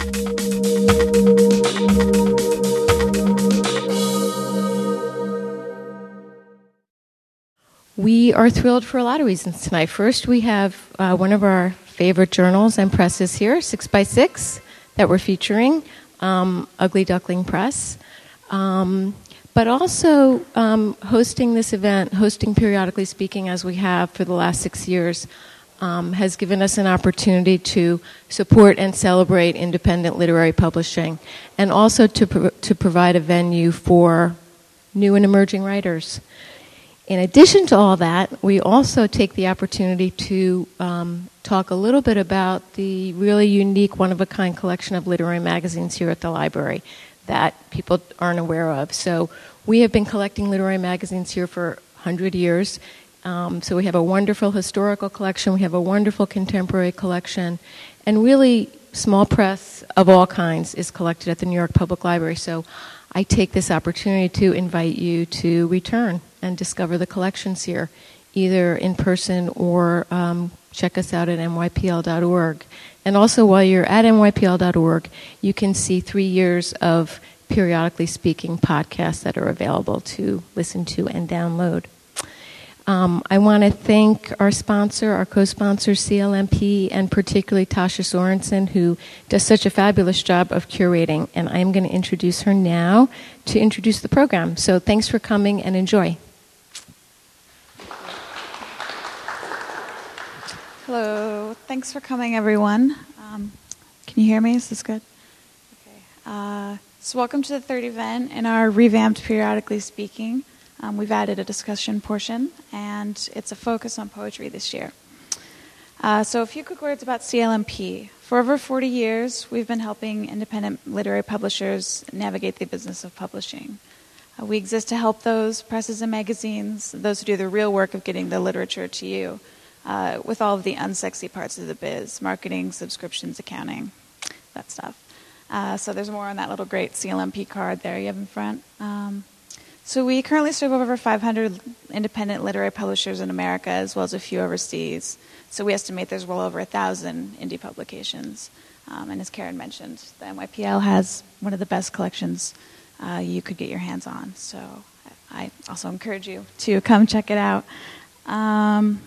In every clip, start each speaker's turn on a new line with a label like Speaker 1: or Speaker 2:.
Speaker 1: We are thrilled for a lot of reasons tonight. First, we have one of our favorite journals and presses here, 6x6, that we're featuring, Ugly Duckling Press. But also hosting this event, hosting Periodically Speaking as we have for the last 6 years, has given us an opportunity to support and celebrate independent literary publishing, and also to provide a venue for new and emerging writers. In addition to all that, we also take the opportunity to talk a little bit about the really unique, one-of-a-kind collection of literary magazines here at the library that people aren't aware of. So we have been collecting literary magazines here for 100 years. So we have a wonderful historical collection, we have a wonderful contemporary collection, and really small press of all kinds is collected at the New York Public Library. So I take this opportunity to invite you to return and discover the collections here, either in person or check us out at nypl.org. And also, while you're at nypl.org, you can see 3 years of Periodically Speaking podcasts that are available to listen to and download. I want to thank our sponsor, our co-sponsor, CLMP, and particularly Tasha Sorensen, who does such a fabulous job of curating. And I'm going to introduce her now to introduce the program. So thanks for coming and enjoy.
Speaker 2: Hello. Thanks for coming, everyone. Can you hear me? Is this good? Okay. So welcome to the third event in our revamped Periodically Speaking. We've added a discussion portion, and it's a focus on poetry this year. So a few quick words about CLMP. For over 40 years, we've been helping independent literary publishers navigate the business of publishing. We exist to help those presses and magazines, those who do the real work of getting the literature to you, with all of the unsexy parts of the biz, marketing, subscriptions, accounting, that stuff. So there's more on that little great CLMP card there you have in front. So we currently serve over 500 independent literary publishers in America, as well as a few overseas. So we estimate there's well over 1,000 indie publications. And as Karen mentioned, the NYPL has one of the best collections you could get your hands on. So I also encourage you to come check it out. And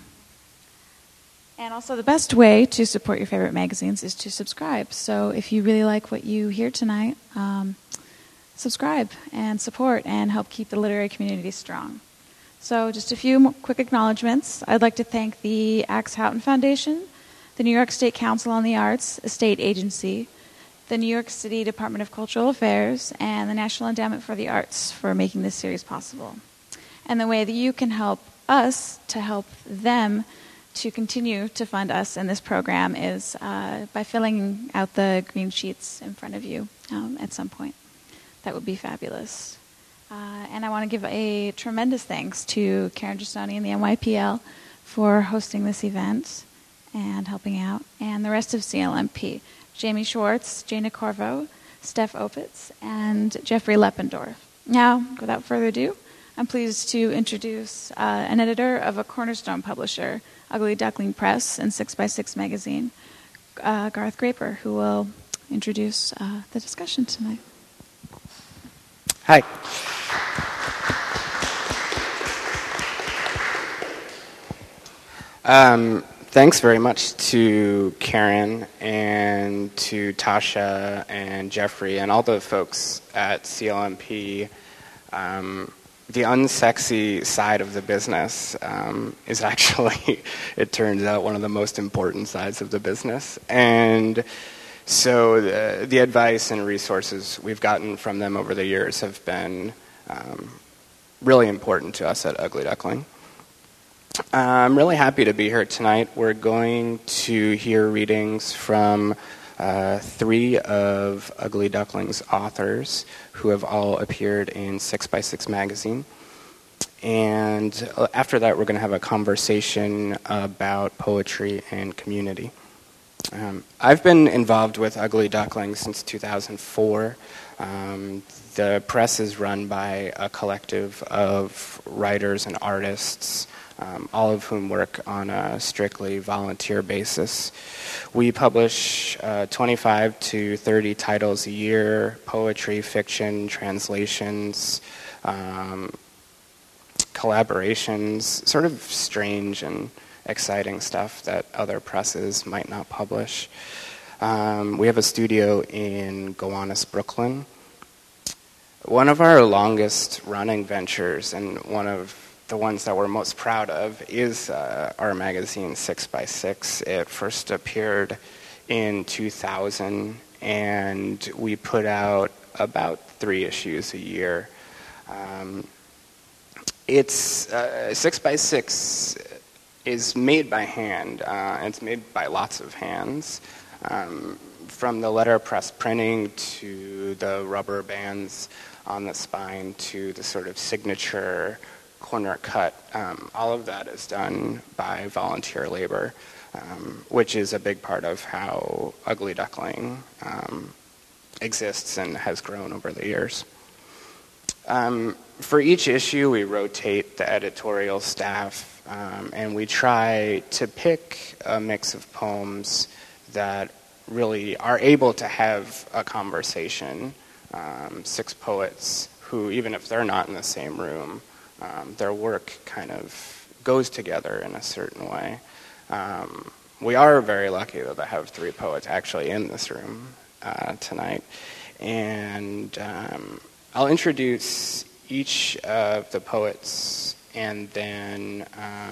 Speaker 2: also the best way to support your favorite magazines is to subscribe. So if you really like what you hear tonight, subscribe and support and help keep the literary community strong. So just a few quick acknowledgments. I'd like to thank the Axe Houghton Foundation, the New York State Council on the Arts, a state agency, the New York City Department of Cultural Affairs, and the National Endowment for the Arts for making this series possible. And the way that you can help us to help them to continue to fund us in this program is by filling out the green sheets in front of you at some point. That would be fabulous. And I want to give a tremendous thanks to Karen Giustoni and the NYPL for hosting this event and helping out, and the rest of CLMP, Jamie Schwartz, Jana Corvo, Steph Opitz, and Jeffrey Leppendorf. Now, without further ado, I'm pleased to introduce an editor of a cornerstone publisher, Ugly Duckling Press and 6x6 magazine, Garth Graper, who will introduce the discussion tonight.
Speaker 3: Hi. Thanks very much to Karen and to Tasha and Jeffrey and all the folks at CLMP. The unsexy side of the business is actually, it turns out, one of the most important sides of the business. And so the advice and resources we've gotten from them over the years have been really important to us at Ugly Duckling. I'm really happy to be here tonight. We're going to hear readings from 3 of Ugly Duckling's authors who have all appeared in 6x6 magazine. And after that, we're going to have a conversation about poetry and community. I've been involved with Ugly Duckling since 2004. The press is run by a collective of writers and artists all of whom work on a strictly volunteer basis. We publish 25 to 30 titles a year: poetry, fiction, translations, collaborations, sort of strange and exciting stuff that other presses might not publish. We have a studio in Gowanus, Brooklyn. One of our longest running ventures, and one of the ones that we're most proud of, is our magazine 6x6. It first appeared in 2000, and we put out about 3 issues a year. It's 6x6 is made by hand. It's made by lots of hands. From the letterpress printing to the rubber bands on the spine to the sort of signature corner cut, all of that is done by volunteer labor, which is a big part of how Ugly Duckling exists and has grown over the years. For each issue, we rotate the editorial staff, and we try to pick a mix of poems that really are able to have a conversation. 6 poets who, even if they're not in the same room, their work kind of goes together in a certain way. We are very lucky that I have 3 poets actually in this room tonight. And I'll introduce each of the poets, and then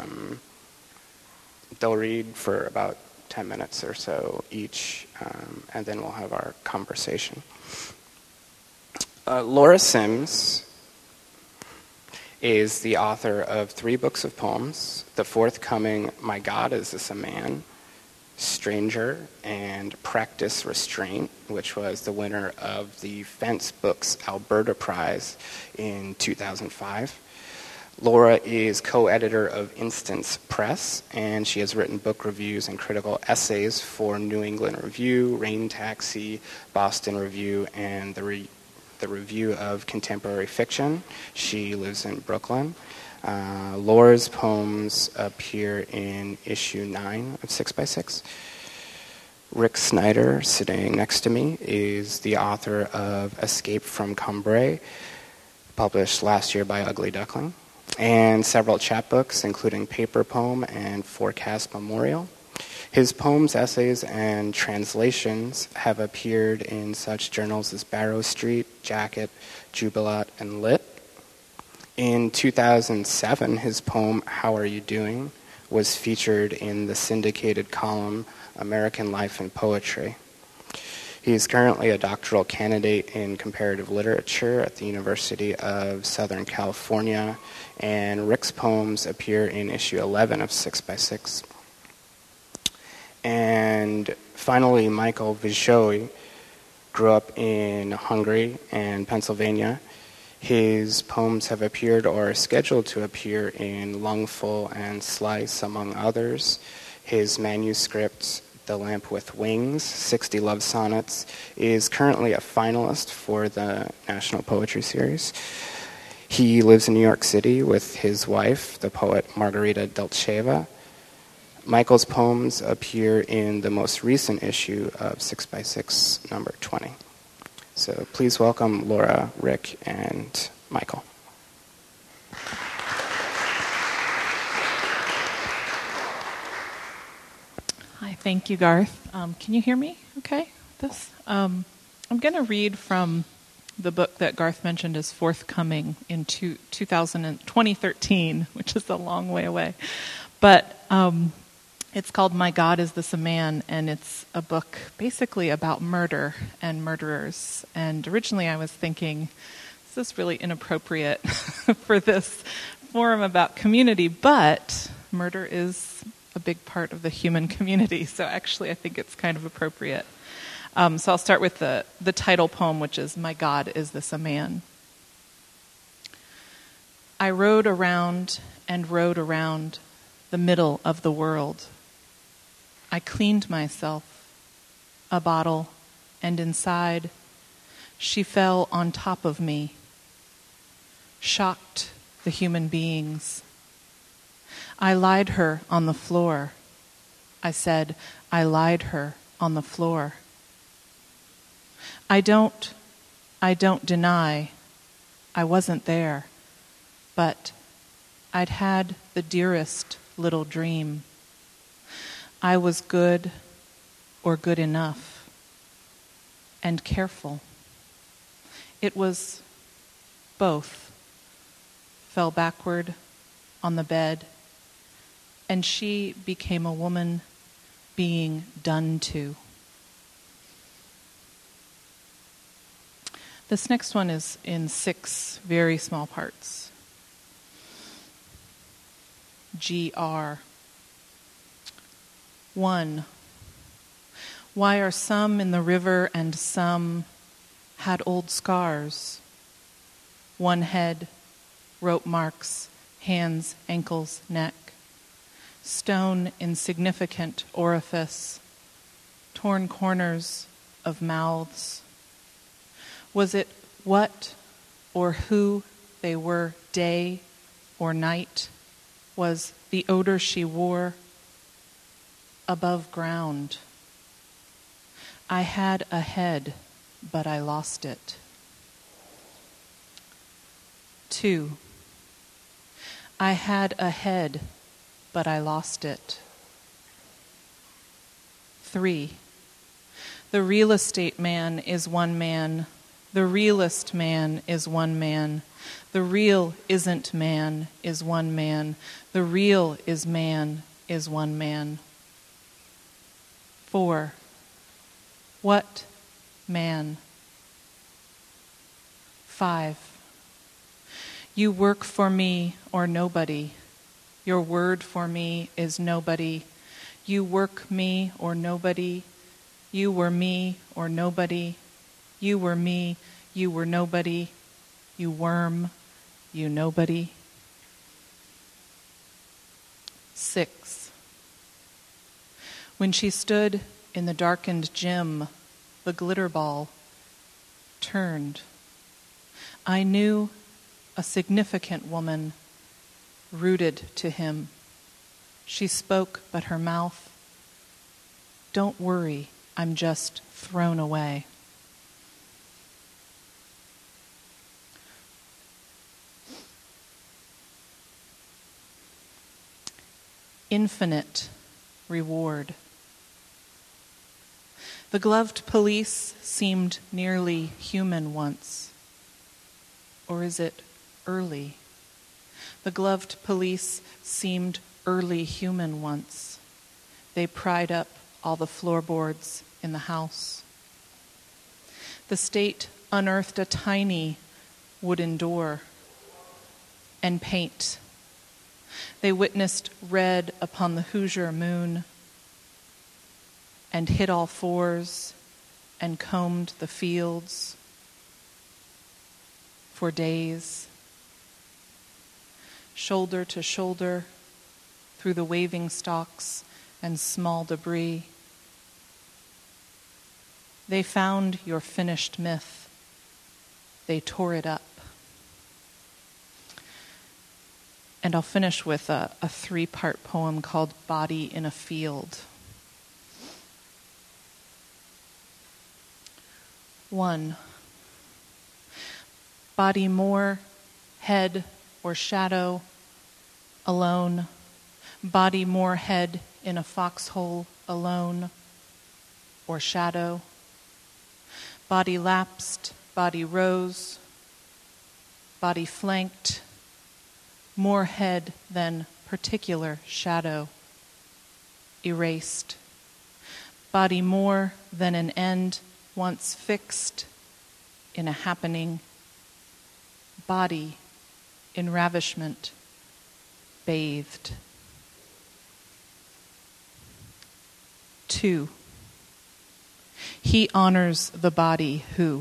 Speaker 3: they'll read for about 10 minutes or so each, and then we'll have our conversation. Laura Sims is the author of 3 books of poems, the forthcoming My God, Is This a Man?, Stranger, and Practice Restraint, which was the winner of the Fence Books Alberta Prize in 2005. Laura is co-editor of Instance Press, and she has written book reviews and critical essays for New England Review, Rain Taxi, Boston Review, and the Review of Contemporary Fiction. She lives in Brooklyn. Laura's poems appear in issue 9 of 6x6. Rick Snyder, sitting next to me, is the author of Escape from Cambrai, published last year by Ugly Duckling, and several chapbooks, including Paper Poem and Forecast Memorial. His poems, essays, and translations have appeared in such journals as Barrow Street, Jacket, Jubilat, and Lit. In 2007, his poem, How Are You Doing?, was featured in the syndicated column American Life and Poetry. He is currently a doctoral candidate in comparative literature at the University of Southern California, and Rick's poems appear in issue 11 of 6x6. And finally, Michael Vizsoi grew up in Hungary and Pennsylvania. His poems have appeared or are scheduled to appear in Lungful and Slice, among others. His manuscript, The Lamp with Wings, 60 Love Sonnets, is currently a finalist for the National Poetry Series. He lives in New York City with his wife, the poet Margarita Delcheva. Michael's poems appear in the most recent issue of 6x6, number 20. So please welcome Laura, Rick, and Michael.
Speaker 4: Hi, thank you, Garth. Can you hear me okay? I'm going to read from the book that Garth mentioned is forthcoming in 2013, which is a long way away. But it's called My God, Is This a Man? And it's a book basically about murder and murderers. And originally I was thinking, this is really inappropriate for this forum about community, but murder is a big part of the human community, so actually I think it's kind of appropriate. So I'll start with the title poem, which is My God, Is This a Man? I rode around and rode around the middle of the world. I cleaned myself, a bottle, and inside, she fell on top of me, shocked the human beings. I lied her on the floor. I said, I lied her on the floor. I don't deny I wasn't there, but I'd had the dearest little dream. I was good or good enough and careful. It was both. Fell backward on the bed, and she became a woman being done to. This next one is in 6 very small parts. GR. 1. Why are some in the river and some had old scars? One head, rope marks, hands, ankles, neck. Stone insignificant orifice, torn corners of mouths. Was it what or who they were day or night? Was the odor she wore above ground? I had a head, but I lost it. 2. I had a head, but I lost it. 3. The real estate man is one man. The realist man is one man. The real isn't man is one man. The real is man is one man. 4. What man? 5. You work for me or nobody. Your word for me is nobody. You work me or nobody. You were me or nobody. You were me, you were nobody. You worm, you nobody. 6. When she stood in the darkened gym, the glitter ball turned. I knew a significant woman rooted to him. She spoke, but her mouth, don't worry, I'm just thrown away. Infinite reward. The gloved police seemed nearly human once. Or is it early? The gloved police seemed early human once. They pried up all the floorboards in the house. The state unearthed a tiny wooden door and paint. They witnessed red upon the Hoosier moon and hit all fours and combed the fields for days, shoulder to shoulder through the waving stalks and small debris. They found your finished myth. They tore it up. And I'll finish with a 3-part poem called Body in a Field. 1. Body more, head or shadow, alone. Body more, head in a foxhole, alone or shadow. Body lapsed, body rose, body flanked, more head than particular shadow, erased. Body more than an end once fixed in a happening. Body in ravishment, bathed. 2. He honors the body who.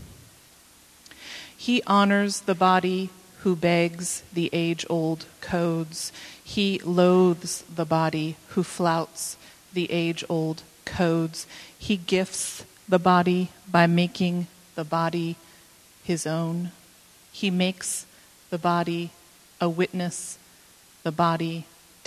Speaker 4: He honors the body who begs the age-old codes. He loathes the body who flouts the age-old codes. He gifts the body by making the body his own. He makes the body a witness, the body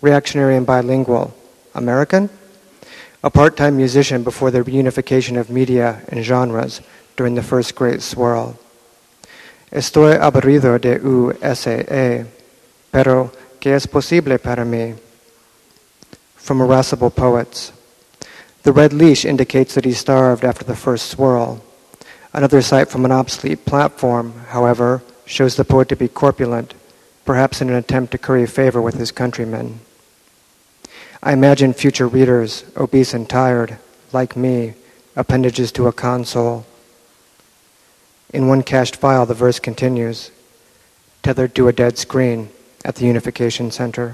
Speaker 5: reactionary and bilingual, American? A part-time musician before the reunification of media and genres during the first great swirl. Estoy aburrido de USA, pero ¿qué es posible para mí? From Irascible Poets. The red leash indicates that he starved after the first swirl. Another sight from an obsolete platform, however, shows the poet to be corpulent, perhaps in an attempt to curry favor with his countrymen. I imagine future readers, obese and tired, like me, appendages to a console. In one cached file, the verse continues, tethered to a dead screen at the Unification Center.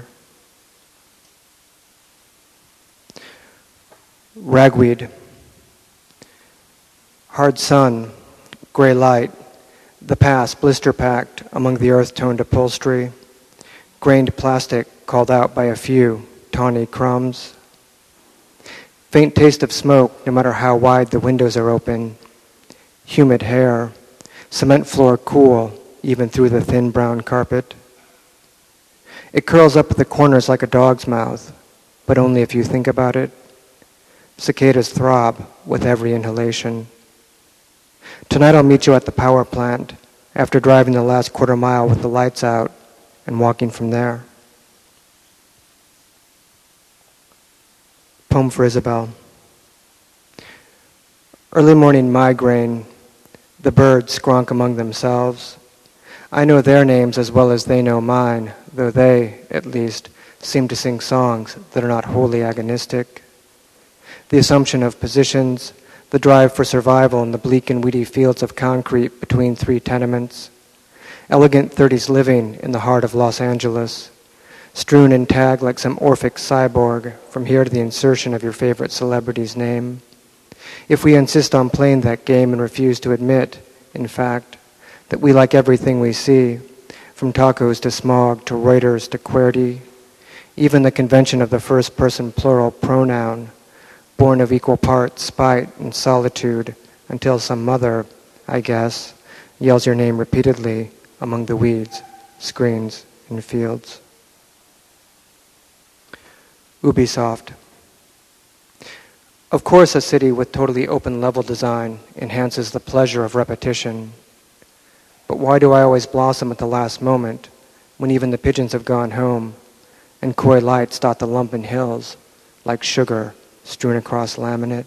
Speaker 5: Ragweed. Hard sun, gray light, the past blister-packed among the earth-toned upholstery, grained plastic called out by a few tawny crumbs. Faint taste of smoke no matter how wide the windows are open. Humid hair, cement floor cool even through the thin brown carpet. It curls up at the corners like a dog's mouth, but only if you think about it. Cicadas throb with every inhalation. Tonight I'll meet you at the power plant after driving the last quarter mile with the lights out and walking from there. Poem for Isabel. Early morning migraine, the birds skronk among themselves. I know their names as well as they know mine, though they, at least, seem to sing songs that are not wholly agonistic. The assumption of positions, the drive for survival in the bleak and weedy fields of concrete between three tenements, elegant 30s living in the heart of Los Angeles, strewn and tagged like some Orphic cyborg from here to the insertion of your favorite celebrity's name. If we insist on playing that game and refuse to admit, in fact, that we like everything we see, from tacos to smog to Reuters to QWERTY, even the convention of the first-person plural pronoun, born of equal parts spite and solitude, until some mother, I guess, yells your name repeatedly among the weeds, screens, and fields. Ubisoft. Of course, a city with totally open level design enhances the pleasure of repetition. But why do I always blossom at the last moment, when even the pigeons have gone home, and coy lights dot the lumpen hills like sugar strewn across laminate?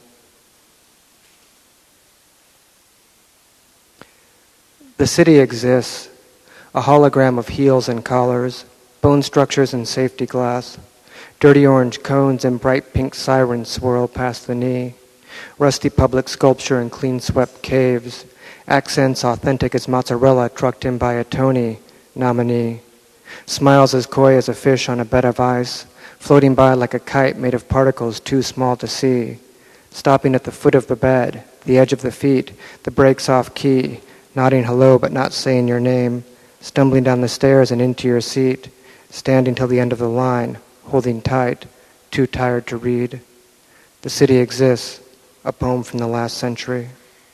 Speaker 5: The city exists, a hologram of heels and collars, bone structures and safety glass. Dirty orange cones and bright pink sirens swirl past the knee. Rusty public sculpture and clean-swept caves. Accents authentic as mozzarella trucked in by a Tony nominee. Smiles as coy as a fish on a bed of ice, floating by like a kite made of particles too small to see. Stopping at the foot of the bed, the edge of the feet, the brakes off key, nodding hello but not saying your name, stumbling down the stairs and into your seat, standing till the end of the line, holding tight, too tired to read. The city exists, a poem from the last century.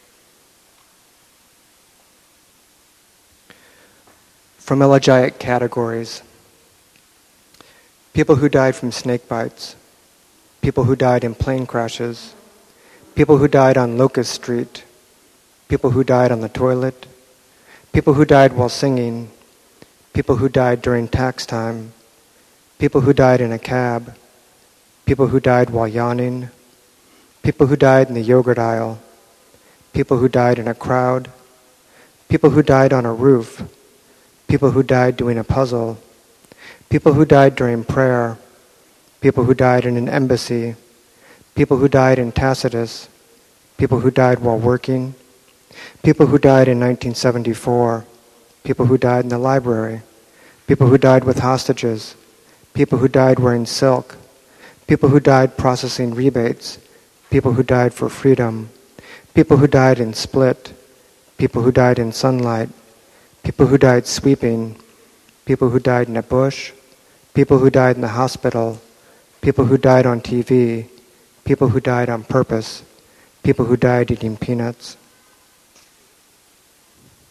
Speaker 5: From elegiac categories. People who died from snake bites. People who died in plane crashes. People who died on Locust Street. People who died on the toilet. People who died while singing. People who died during tax time. People who died in a cab. People who died while yawning. People who died in the yogurt aisle. People who died in a crowd. People who died on a roof. People who died doing a puzzle. People who died during prayer. People who died in an embassy. People who died in Tacitus. People who died while working. People who died in 1974. People who died in the library. People who died with hostages. People who died wearing silk. People who died processing rebates. People who died for freedom. People who died in Split. People who died in sunlight. People who died sweeping. People who died in a bush. People who died in the hospital. People who died on TV. People who died on purpose. People who died eating peanuts.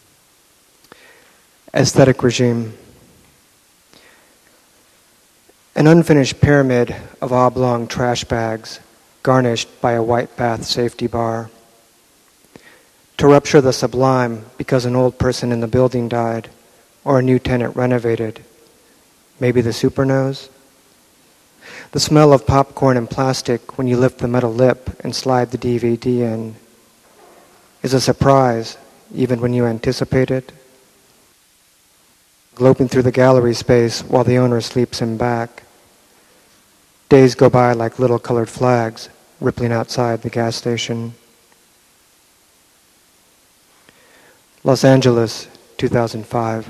Speaker 5: Aesthetic regime. An unfinished pyramid of oblong trash bags garnished by a white bath safety bar. To rupture the sublime because an old person in the building died or a new tenant renovated. Maybe the super nose? The smell of popcorn and plastic when you lift the metal lip and slide the DVD in is a surprise even when you anticipate it. Groping through the gallery space while the owner sleeps him back. Days go by like little colored flags rippling outside the gas station. Los Angeles, 2005.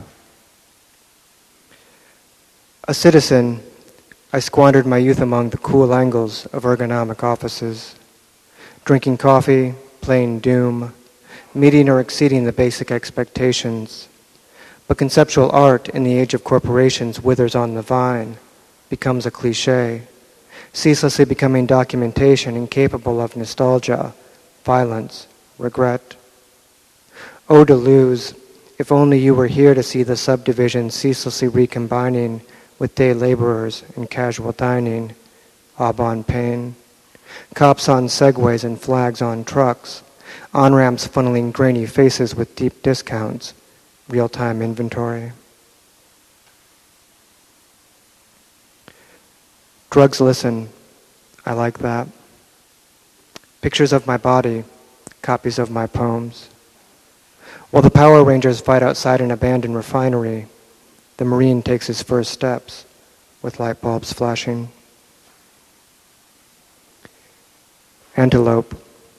Speaker 5: A citizen, I squandered my youth among the cool angles of ergonomic offices, drinking coffee, playing Doom, meeting or exceeding the basic expectations. But conceptual art in the age of corporations withers on the vine, becomes a cliché, ceaselessly becoming documentation incapable of nostalgia, violence, regret. Oh, to lose, if only you were here to see the subdivision ceaselessly recombining with day laborers and casual dining, Aubon pain. Cops on segways and flags on trucks, on-ramps funneling grainy faces with deep discounts, real-time inventory. Drugs listen, I like that. Pictures of my body, copies of my poems. While the Power Rangers fight outside an abandoned refinery, the Marine takes his first steps with light bulbs flashing. Antelope.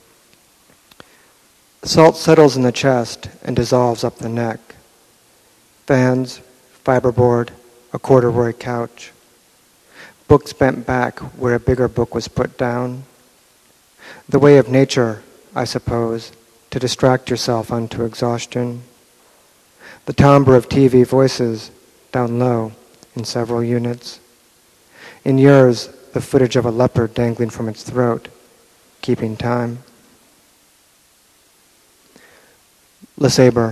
Speaker 5: Salt settles in the chest and dissolves up the neck. Fans, fiberboard, a corduroy couch. Books bent back where a bigger book was put down. The way of nature, I suppose, to distract yourself unto exhaustion. The timbre of TV voices down low in several units. In yours, the footage of a leopard dangling from its throat, keeping time. Le Sabre.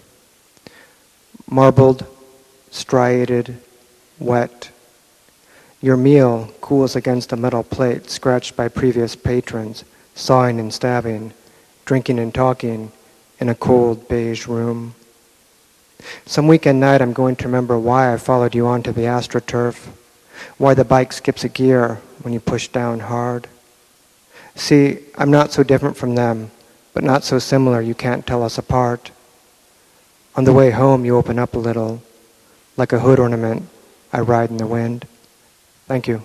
Speaker 5: Marbled, striated, wet. Your meal cools against a metal plate scratched by previous patrons, sawing and stabbing, drinking and talking in a cold beige room. Some weekend night I'm going to remember why I followed you onto the AstroTurf, why the bike skips a gear when you push down hard. See, I'm not so different from them, but not so similar you can't tell us apart. On the way home you open up a little, like a hood ornament, I ride in the wind. Thank you.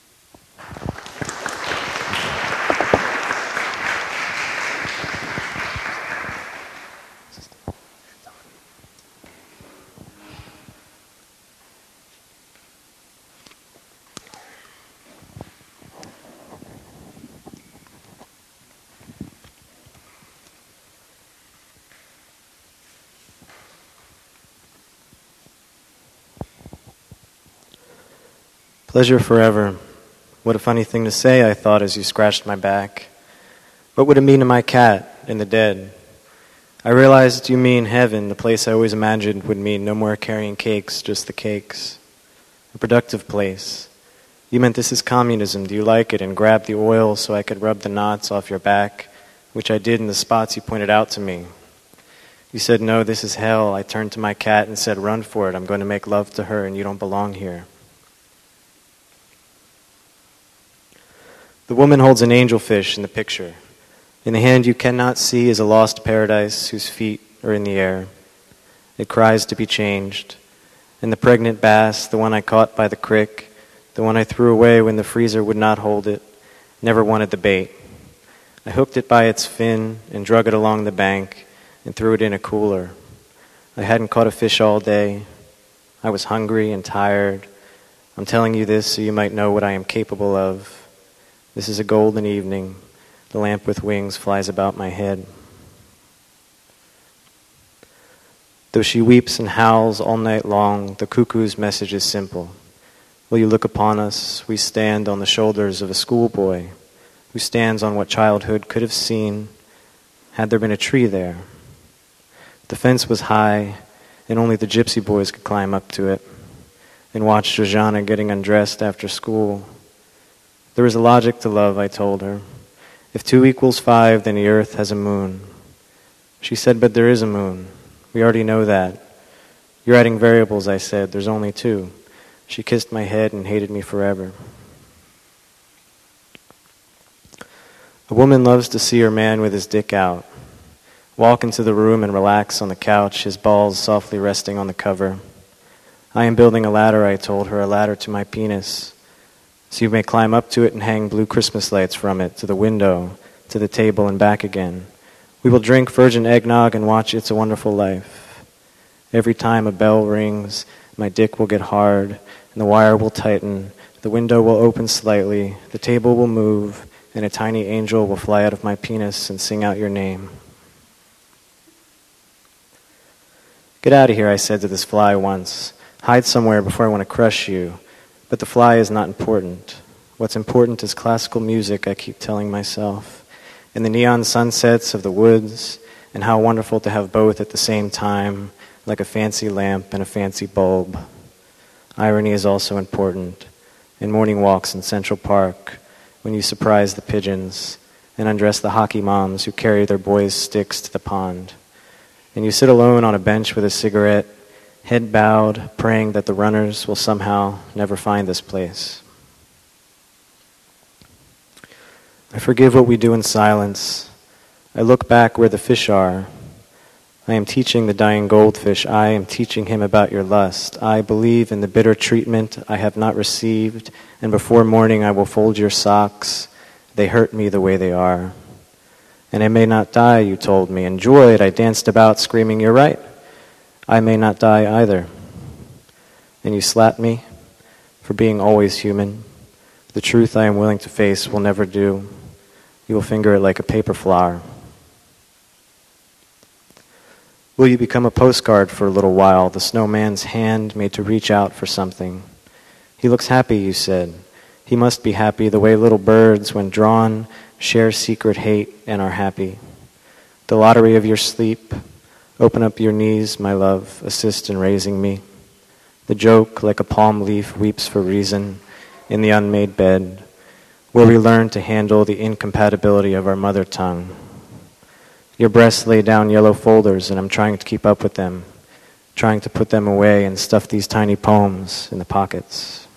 Speaker 6: Pleasure forever. What a funny thing to say, I thought as you scratched my back. What would it mean to my cat and the dead? I realized you mean heaven, the place I always imagined would mean no more carrying cakes, just the cakes. A productive place. You meant this is communism, do you like it? And grab the oil so I could rub the knots off your back, which I did in the spots you pointed out to me. You said, no, this is hell. I turned to my cat and said, run for it. I'm going to make love to her and you don't belong here. The woman holds an angelfish in the picture. In the hand you cannot see is a lost paradise whose feet are in the air. It cries to be changed. And the pregnant bass, the one I caught by the crick, the one I threw away when the freezer would not hold it, never wanted the bait. I hooked it by its fin and drug it along the bank and threw it in a cooler. I hadn't caught a fish all day. I was hungry and tired. I'm telling you this so you might know what I am capable of. This is a golden evening. The lamp with wings flies about my head. Though she weeps and howls all night long, the cuckoo's message is simple. Will you look upon us? We stand on the shoulders of a schoolboy who stands on what childhood could have seen had there been a tree there. The fence was high, and only the gypsy boys could climb up to it. and watched Georgiana getting undressed after school. There is a logic to love, I told her. If 2 equals 5, then the earth has a moon. She said, but there is a moon. We already know that. You're adding variables, I said. There's only 2. She kissed my head and hated me forever. A woman loves to see her man with his dick out, walk into the room and relax on the couch, his balls softly resting on the cover. I am building a ladder, I told her, a ladder to my penis. So you may climb up to it and hang blue Christmas lights from it to the window, to the table and back again. We will drink virgin eggnog and watch It's a Wonderful Life. Every time a bell rings, my dick will get hard, and the wire will tighten, the window will open slightly, the table will move, and a tiny angel will fly out of my penis and sing out your name. Get out of here, I said to this fly once. Hide somewhere before I want to crush you. But the fly is not important. What's important is classical music, I keep telling myself, and the neon sunsets of the woods, and how wonderful to have both at the same time, like a fancy lamp and a fancy bulb. Irony is also important. In morning walks in Central Park, when you surprise the pigeons and undress the hockey moms who carry their boys' sticks to the pond. And you sit alone on a bench with a cigarette, head bowed, praying that the runners will somehow never find this place. I forgive what we do in silence. I look back where the fish are. I am teaching the dying goldfish. I am teaching him about your lust. I believe in the bitter treatment I have not received, and before morning I will fold your socks. They hurt me the way they are. And I may not die, you told me. Enjoyed, I danced about screaming, you're right. I may not die either. And you slapped me for being always human. The truth I am willing to face will never do. You will finger it like a paper flower. Will you become a postcard for a little while, the snowman's hand made to reach out for something? He looks happy, you said. He must be happy the way little birds, when drawn, share secret hate and are happy. The lottery of your sleep. Open up your knees, my love, assist in raising me. The joke, like a palm leaf, weeps for reason in the unmade bed, where we learn to handle the incompatibility of our mother tongue. Your breasts lay down yellow folders, and I'm trying to keep up with them, trying to put them away and stuff these tiny poems in the pockets.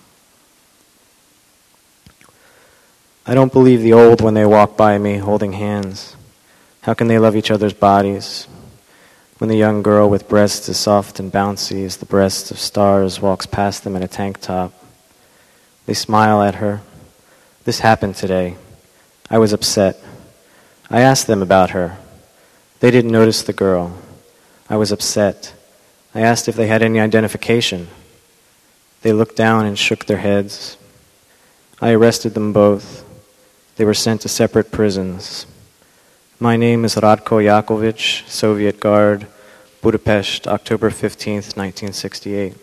Speaker 6: I don't believe the old when they walk by me holding hands. How can they love each other's bodies? When the young girl with breasts as soft and bouncy as the breasts of stars walks past them in a tank top. They smile at her. This happened today. I was upset. I asked them about her. They didn't notice the girl. I was upset. I asked if they had any identification. They looked down and shook their heads. I arrested them both. They were sent to separate prisons. My name is Radko Yakovich, Soviet Guard, Budapest, October 15th, 1968.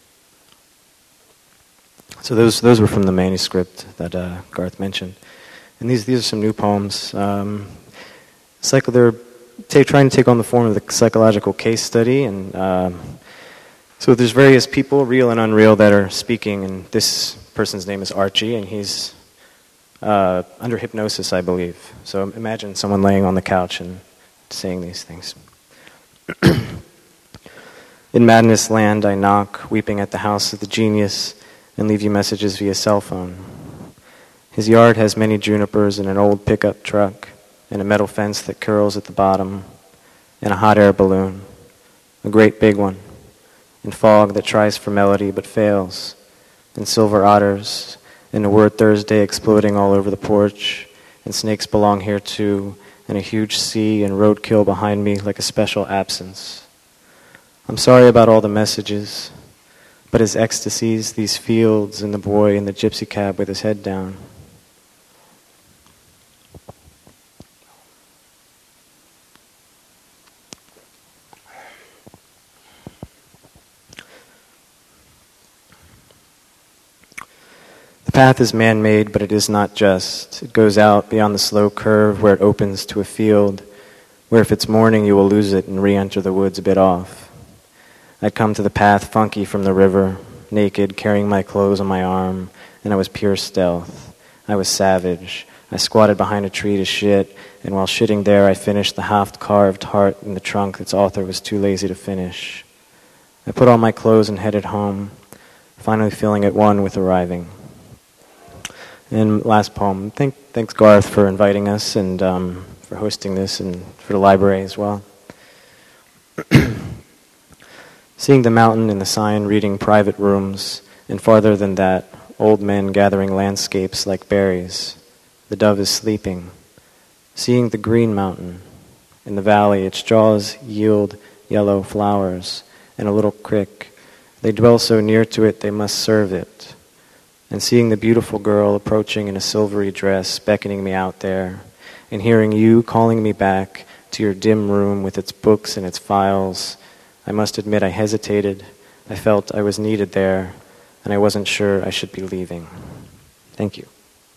Speaker 6: So those were from the manuscript that Garth mentioned. And these are some new poems. They're trying to take on the form of the psychological case study. And so there's various people, real and unreal, that are speaking. And this person's name is Archie, and he's under hypnosis, I believe. So imagine someone laying on the couch and saying these things. In madness land, I knock, weeping at the house of the genius, and leave you messages via cell phone. His yard has many junipers and an old pickup truck, and a metal fence that curls at the bottom, and a hot air balloon, a great big one, and fog that tries for melody but fails, and silver otters, and the word Thursday exploding all over the porch, and snakes belong here too, and a huge sea and roadkill behind me like a special absence. I'm sorry about all the messages, but his ecstasies, these fields, and the boy in the gypsy cab with his head down. The path is man-made, but it is not just. It goes out beyond the slow curve where it opens to a field, where if it's morning you will lose it and re-enter the woods a bit off. I'd come to the path funky from the river, naked, carrying my clothes on my arm, and I was pure stealth. I was savage. I squatted behind a tree to shit, and while shitting there, I finished the half-carved heart in the trunk its author was too lazy to finish. I put on my clothes and headed home, finally feeling at one with arriving. And last poem. Thanks, Garth, for inviting us and for hosting this, and for the library as well. Seeing the mountain and the sign reading private rooms, and farther than that, old men gathering landscapes like berries. The dove is sleeping. Seeing the green mountain. In the valley, its jaws yield yellow flowers, and a little crick. They dwell so near to it, they must serve it. And seeing the beautiful girl approaching in a silvery dress, beckoning me out there, and hearing you calling me back to your dim room with its books and its files, I must admit I hesitated. I felt I was needed there, and I wasn't sure I should be leaving. Thank you.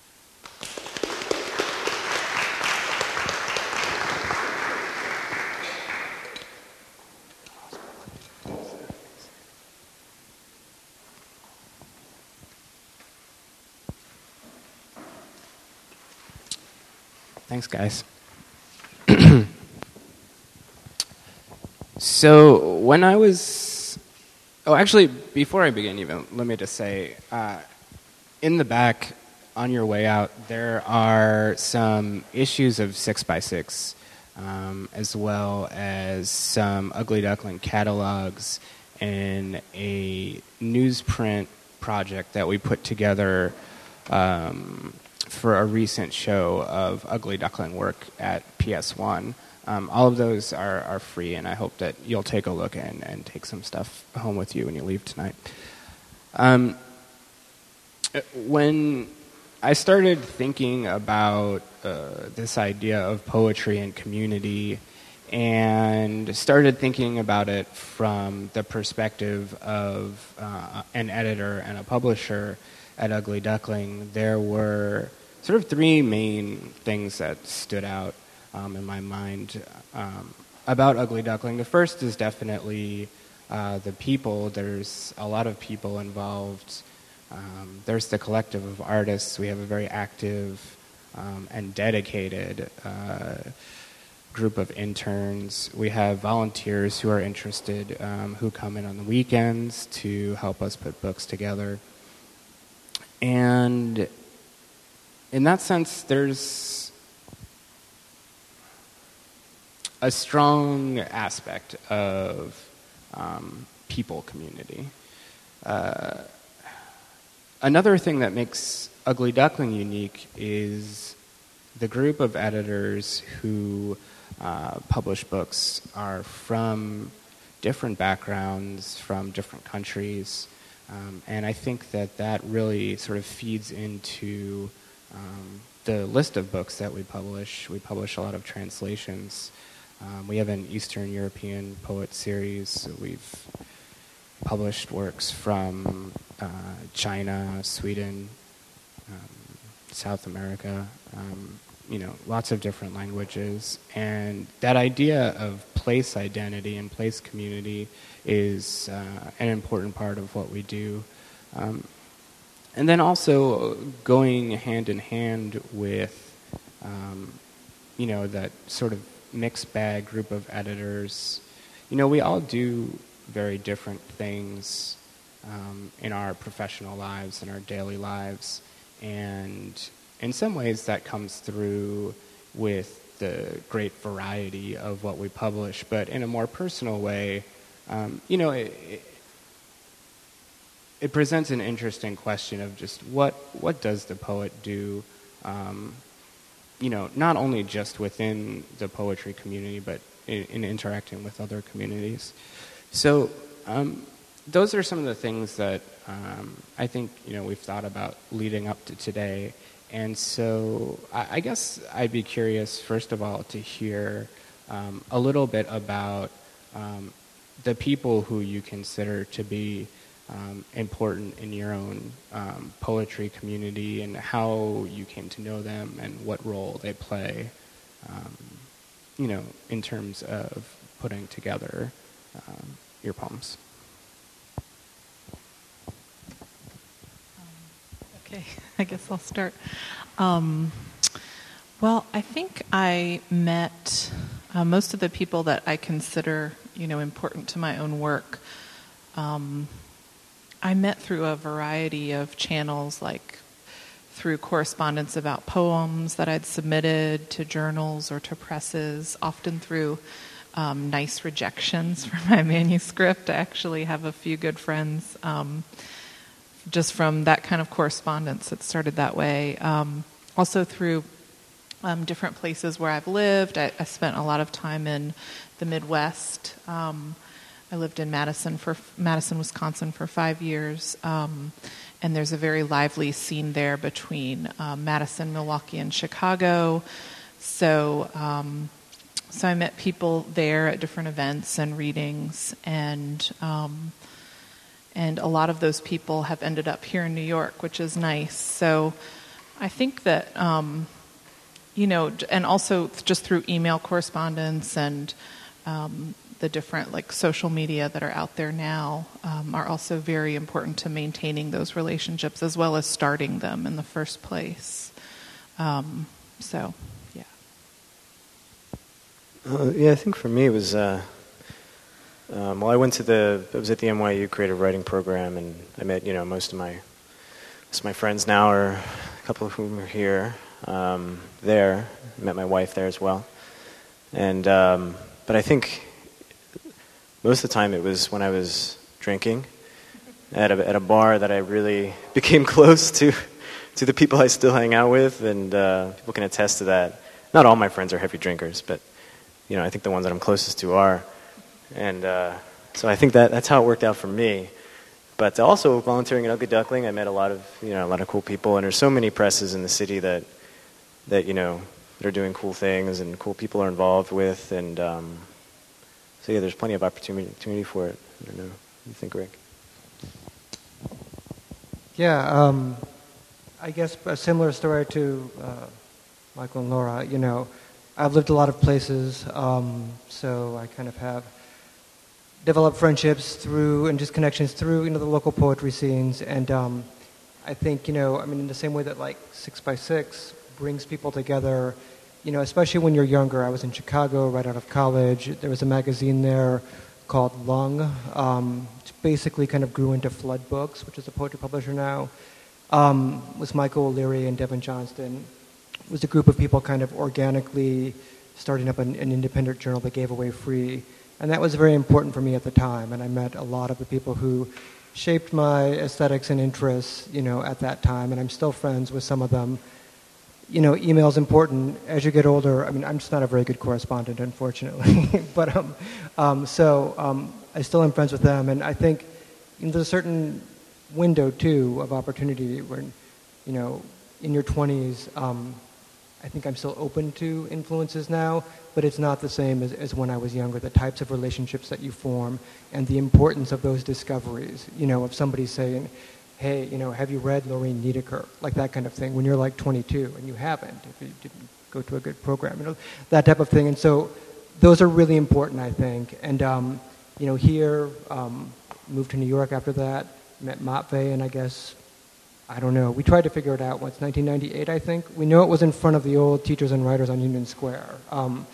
Speaker 3: Thanks, guys. So when I was... Oh, actually, before I begin even, let me just say, in the back, on your way out, there are some issues of 6x6, as well as some Ugly Duckling catalogs and a newsprint project that we put together for a recent show of Ugly Duckling work at PS1. All of those are free, and I hope that you'll take a look and take some stuff home with you when you leave tonight. When I started thinking about this idea of poetry and community, and started thinking about it from the perspective of an editor and a publisher at Ugly Duckling, there were sort of three main things that stood out in my mind about Ugly Duckling. The first is definitely the people. There's a lot of people involved. There's the collective of artists. We have a very active and dedicated group of interns. We have volunteers who are interested, who come in on the weekends to help us put books together. And in that sense, there's a strong aspect of people community. Another thing that makes Ugly Duckling unique is the group of editors who publish books are from different backgrounds, from different countries, and I think that really sort of feeds into the list of books that we publish. We publish a lot of translations. We have an Eastern European poet series. We've published works from China, Sweden, South America, lots of different languages. And that idea of place identity and place community is an important part of what we do. And then also going hand in hand with, that sort of mixed bag group of editors. We all do very different things in our professional lives, in our daily lives. And in some ways that comes through with the great variety of what we publish. But in a more personal way, it presents an interesting question of just what does the poet do, not only just within the poetry community, but in interacting with other communities. So those are some of the things that I think we've thought about leading up to today. And so I guess I'd be curious, first of all, to hear a little bit about the people who you consider to be important in your own poetry community, and how you came to know them and what role they play, in terms of putting together your poems.
Speaker 4: I guess I'll start. Well, I think I met most of the people that I consider, important to my own work. I met through a variety of channels, like through correspondence about poems that I'd submitted to journals or to presses, often through nice rejections for my manuscript. I actually have a few good friends just from that kind of correspondence. It started that way. Also through different places where I've lived. I spent a lot of time in the Midwest. I lived in Madison, Wisconsin for 5 years. And there's a very lively scene there between Madison, Milwaukee, and Chicago. So I met people there at different events and readings, and a lot of those people have ended up here in New York, which is nice. So I think that, and also just through email correspondence and the different social media that are out there now are also very important to maintaining those relationships as well as starting them in the first place. So, yeah.
Speaker 6: I think for me it was, I was at the NYU Creative Writing Program, and I met, most of my friends now, or a couple of whom are here, there. I met my wife there as well. And, but I think most of the time it was when I was drinking at a bar that I really became close to the people I still hang out with, and people can attest to that. Not all my friends are heavy drinkers, but I think the ones that I'm closest to are. And so I think that's how it worked out for me. But also volunteering at Ugly Duckling, I met a lot of cool people, and there's so many presses in the city that are doing cool things and cool people are involved with, and so yeah, there's plenty of opportunity for it. I don't know. What do you think, Rick?
Speaker 5: Yeah, I guess a similar story to Michael and Laura. I've lived a lot of places, so I kind of have developed friendships through and just connections through the local poetry scenes, and I think in the same way that 6x6 brings people together. Especially when you're younger. I was in Chicago right out of college. There was a magazine there called Lung, which basically kind of grew into Flood Books, which is a poetry publisher now. It was Michael O'Leary and Devin Johnston. It was a group of people kind of organically starting up an independent journal that gave away free. And that was very important for me at the time. And I met a lot of the people who shaped my aesthetics and interests, at that time. And I'm still friends with some of them. Email is important. As you get older, I'm just not a very good correspondent, unfortunately. But I still am friends with them, and I think there's a certain window too of opportunity when, in your 20s. I think I'm still open to influences now, but it's not the same as when I was younger. The types of relationships that you form and the importance of those discoveries. Of somebody saying, hey, have you read Lorraine Niedeker? Like that kind of thing, when you're 22 and you haven't, if you didn't go to a good program, that type of thing. And so those are really important, I think. And, here, moved to New York after that, met Matvey, and I guess, I don't know, we tried to figure it out. It's 1998, I think. We know it was in front of the old Teachers and Writers on Union Square. And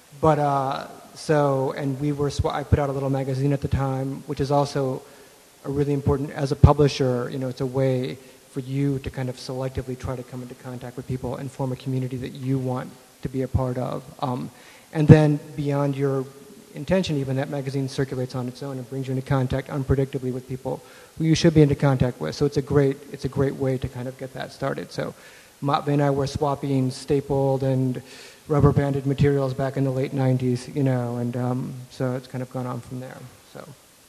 Speaker 5: I put out a little magazine at the time, which is also are really important as a publisher. It's a way for you to kind of selectively try to come into contact with people and form a community that you want to be a part of. And then beyond your intention, even that magazine circulates on its own and brings you into contact unpredictably with people who you should be into contact with. So it's a great way to kind of get that started. So Matvey and I were swapping stapled and rubber banded materials back in the late 90s, and so it's kind of gone on from there. So.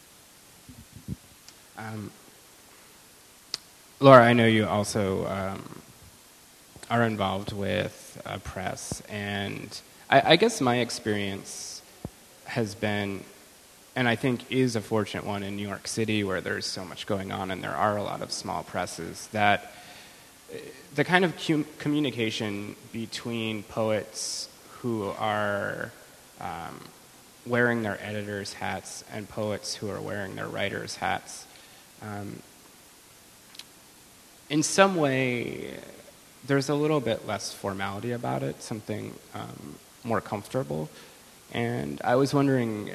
Speaker 3: Laura, I know you also are involved with press, and I guess my experience has been, and I think is a fortunate one in New York City where there's so much going on and there are a lot of small presses, that the kind of communication between poets who are wearing their editors' hats and poets who are wearing their writers' hats in some way, there's a little bit less formality about it, something more comfortable. And I was wondering,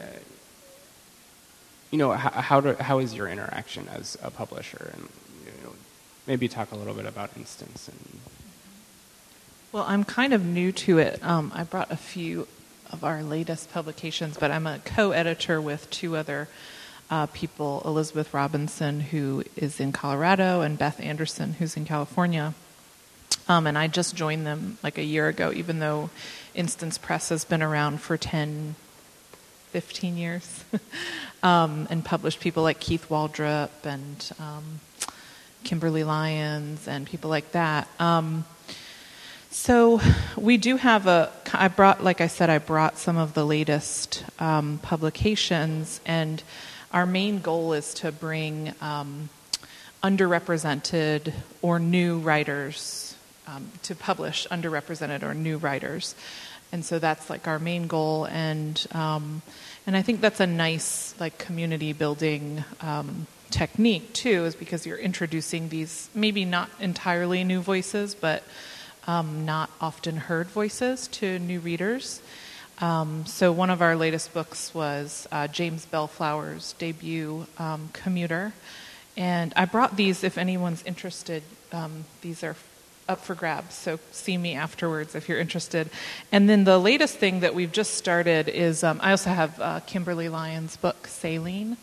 Speaker 3: how is your interaction as a publisher? And maybe talk a little bit about Instance.
Speaker 4: Well, I'm kind of new to it. I brought a few of our latest publications, but I'm a co-editor with two other people, Elizabeth Robinson, who is in Colorado, and Beth Anderson, who's in California. And I just joined them like a year ago, even though Instance Press has been around for 10, 15 years, and published people like Keith Waldrop and Kimberly Lyons and people like that. So we do have I brought some of the latest publications, and our main goal is to bring underrepresented or new writers, to publish underrepresented or new writers. And so that's like our main goal, and I think that's a nice like community building technique too, is because you're introducing these maybe not entirely new voices, but not often heard voices to new readers. So one of our latest books was James Bellflower's debut, Commuter. And I brought these if anyone's interested. These are up for grabs, so see me afterwards if you're interested. And then the latest thing that we've just started is, I also have Kimberly Lyons' book, Saline.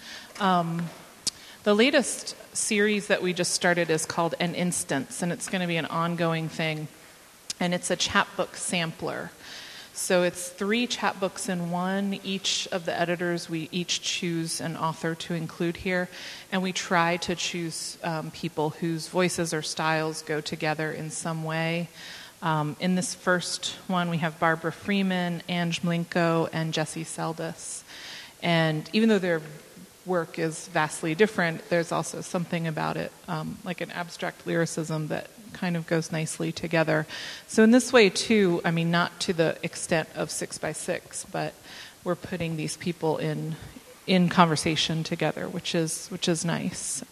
Speaker 4: The latest series that we just started is called An Instance, and it's going to be an ongoing thing. And it's a chapbook sampler. So it's 3 chapbooks in one. Each of the editors, we each choose an author to include here. And we try to choose people whose voices or styles go together in some way. In this first one, we have Barbara Freeman, Ange Mlinko, and Jesse Seldis. And even though their work is vastly different, there's also something about it, like an abstract lyricism that kind of goes nicely together. So in this way, too, I mean, not to the extent of 6x6, but we're putting these people in conversation together, which is nice.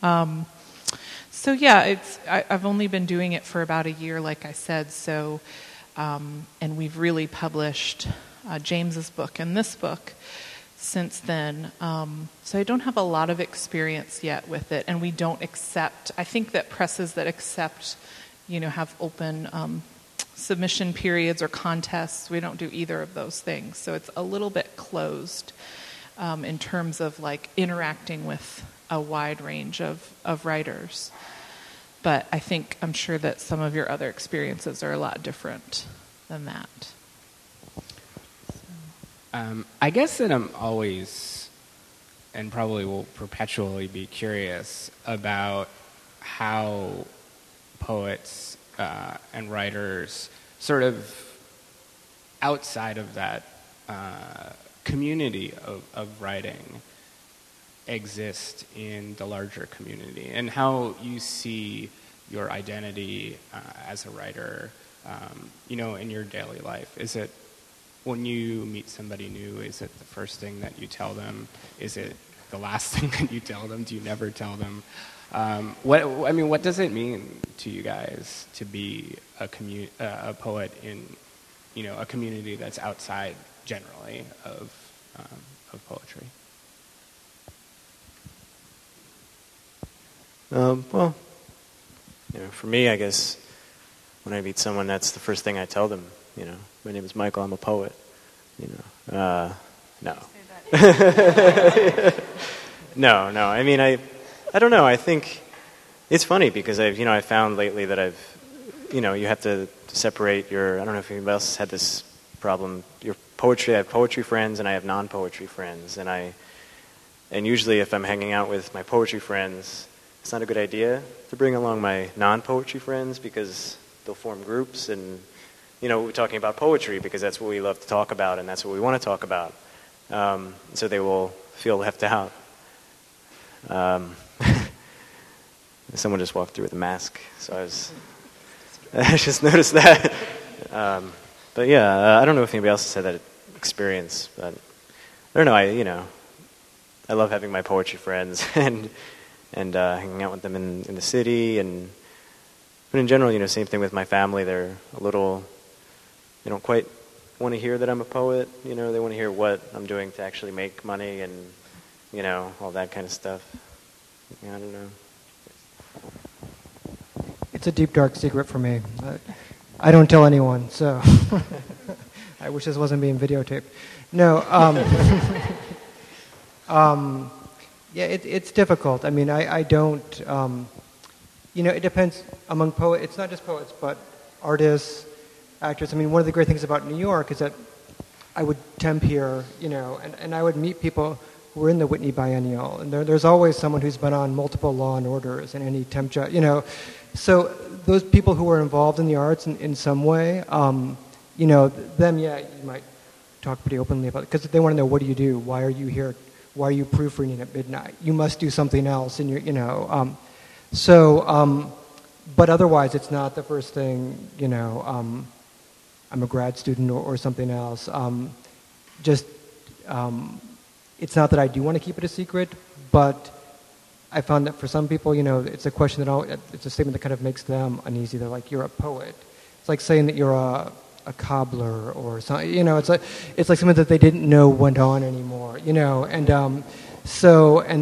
Speaker 4: So yeah, I've only been doing it for about a year, like I said. So, and we've really published James's book and this book since then. So I don't have a lot of experience yet with it, and we don't accept. I think that presses that accept, have open submission periods or contests. We don't do either of those things. So it's a little bit closed in terms of like interacting with a wide range of writers. But I'm sure that some of your other experiences are a lot different than that.
Speaker 3: I guess that I'm always, and probably will perpetually be curious about how poets and writers sort of outside of that community of writing exist in the larger community, and how you see your identity as a writer, in your daily life. Is it when you meet somebody new, is it the first thing that you tell them? Is it the last thing that you tell them? Do you never tell them? What does it mean to you guys to be a poet in, a community that's outside generally of poetry?
Speaker 6: Well, for me, I guess when I meet someone, that's the first thing I tell them. My name is Michael. I'm a poet. No. No. I mean, I don't know. I think it's funny because I found lately that you have to separate I don't know if anybody else had this problem. Your poetry. I have poetry friends and I have non-poetry friends, and usually if I'm hanging out with my poetry friends, it's not a good idea to bring along my non-poetry friends because they'll form groups and. We're talking about poetry because that's what we love to talk about and that's what we want to talk about. So they will feel left out. Someone just walked through with a mask, so I just noticed that. But yeah, I don't know if anybody else has had that experience, but I don't know. I love having my poetry friends and hanging out with them in the city, and But in general, same thing with my family. They're a little, they don't quite want to hear that I'm a poet. They want to hear what I'm doing to actually make money and, all that kind of stuff. I don't know.
Speaker 5: It's a deep, dark secret for me. I don't tell anyone, so I wish this wasn't being videotaped. No, yeah, it's difficult. I mean, I don't, it depends among poets. It's not just poets, but artists, actors. I mean, one of the great things about New York is that I would temp here, and I would meet people who were in the Whitney Biennial, and there's always someone who's been on multiple Law and Orders in any temp job, So those people who are involved in the arts in some way, them, yeah, you might talk pretty openly about it, because they want to know, what do you do? Why are you here? Why are you proofreading at midnight? You must do something else, and but otherwise, it's not the first thing, I'm a grad student or something else. It's not that I do want to keep it a secret, but I found that for some people, it's a question it's a statement that kind of makes them uneasy. They're like, you're a poet. It's like saying that you're a cobbler or something. It's like something that they didn't know went on anymore. So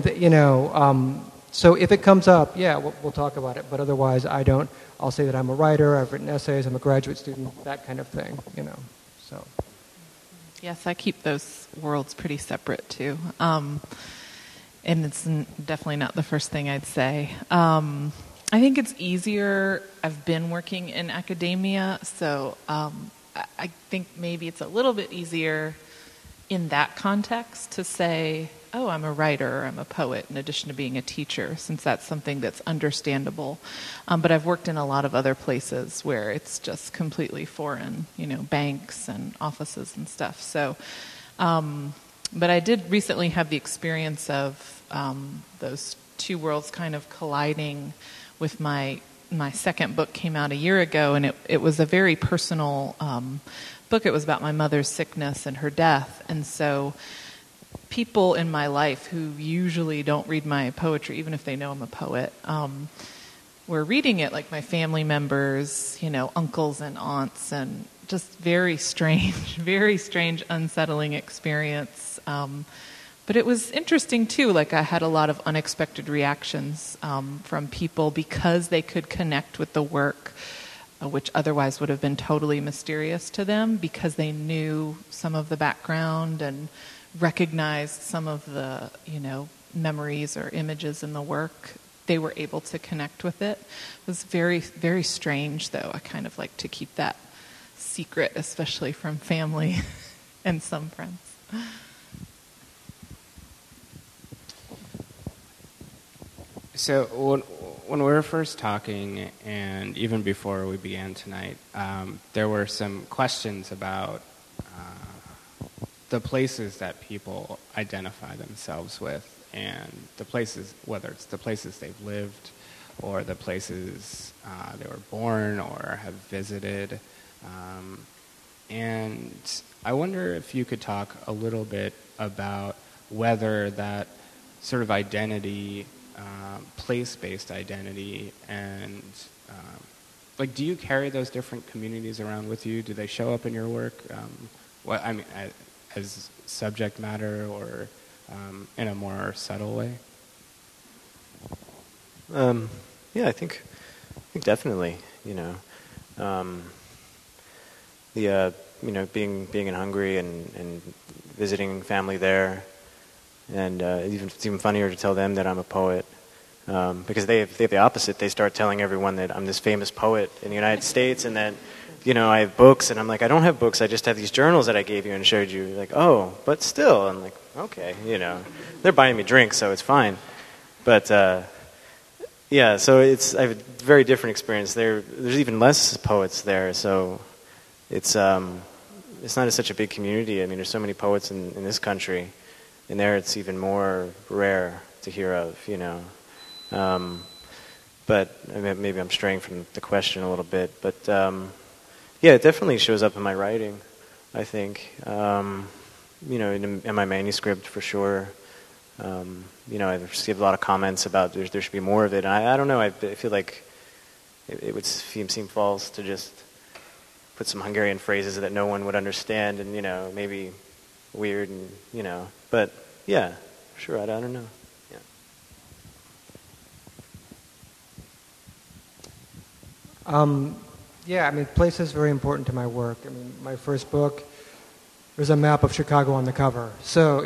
Speaker 5: if it comes up, yeah, we'll talk about it. But otherwise, I don't. I'll say that I'm a writer. I've written essays. I'm a graduate student. That kind of thing. So.
Speaker 4: Yes, I keep those worlds pretty separate too. And it's definitely not the first thing I'd say. I think it's easier. I've been working in academia, so I think maybe it's a little bit easier in that context to say, oh, I'm a writer or I'm a poet, in addition to being a teacher, since that's something that's understandable. But I've worked in a lot of other places where it's just completely foreign, banks and offices and stuff. So, but I did recently have the experience of those two worlds kind of colliding with my second book came out a year ago, and it was a very personal book. It was about my mother's sickness and her death, and so people in my life who usually don't read my poetry, even if they know I'm a poet, were reading it, like my family members, uncles and aunts, and just very strange, unsettling experience. But it was interesting, too. Like, I had a lot of unexpected reactions from people because they could connect with the work, which otherwise would have been totally mysterious to them, because they knew some of the background and recognized some of the, memories or images in the work. They were able to connect with it. It was very, very strange, though. I kind of like to keep that secret, especially from family and some friends.
Speaker 3: So when we were first talking, and even before we began tonight, there were some questions about the places that people identify themselves with, and the places, whether it's the places they've lived or the places they were born or have visited. And I wonder if you could talk a little bit about whether that sort of identity, place-based identity, and do you carry those different communities around with you? Do they show up in your work? As subject matter or in a more subtle way?
Speaker 6: Yeah, I think definitely. Being in Hungary and visiting family there, and it's even funnier to tell them that I'm a poet, because they have the opposite. They start telling everyone that I'm this famous poet in the United States, and that I have books, and I'm like, I don't have books. I just have these journals that I gave you and showed you. Like, oh, but still, I'm like, okay, they're buying me drinks, so it's fine. But yeah, so I have a very different experience there. There's even less poets there, so it's not such a big community. I mean, there's so many poets in this country, and there it's even more rare to hear of, But maybe I'm straying from the question a little bit, but yeah, it definitely shows up in my writing, I think. In my manuscript for sure. I've received a lot of comments about there should be more of it. And I don't know. I feel like it would seem false to just put some Hungarian phrases that no one would understand and, maybe weird and, but yeah, sure, I don't know.
Speaker 5: Yeah. Place is very important to my work. My first book, there's a map of Chicago on the cover. So,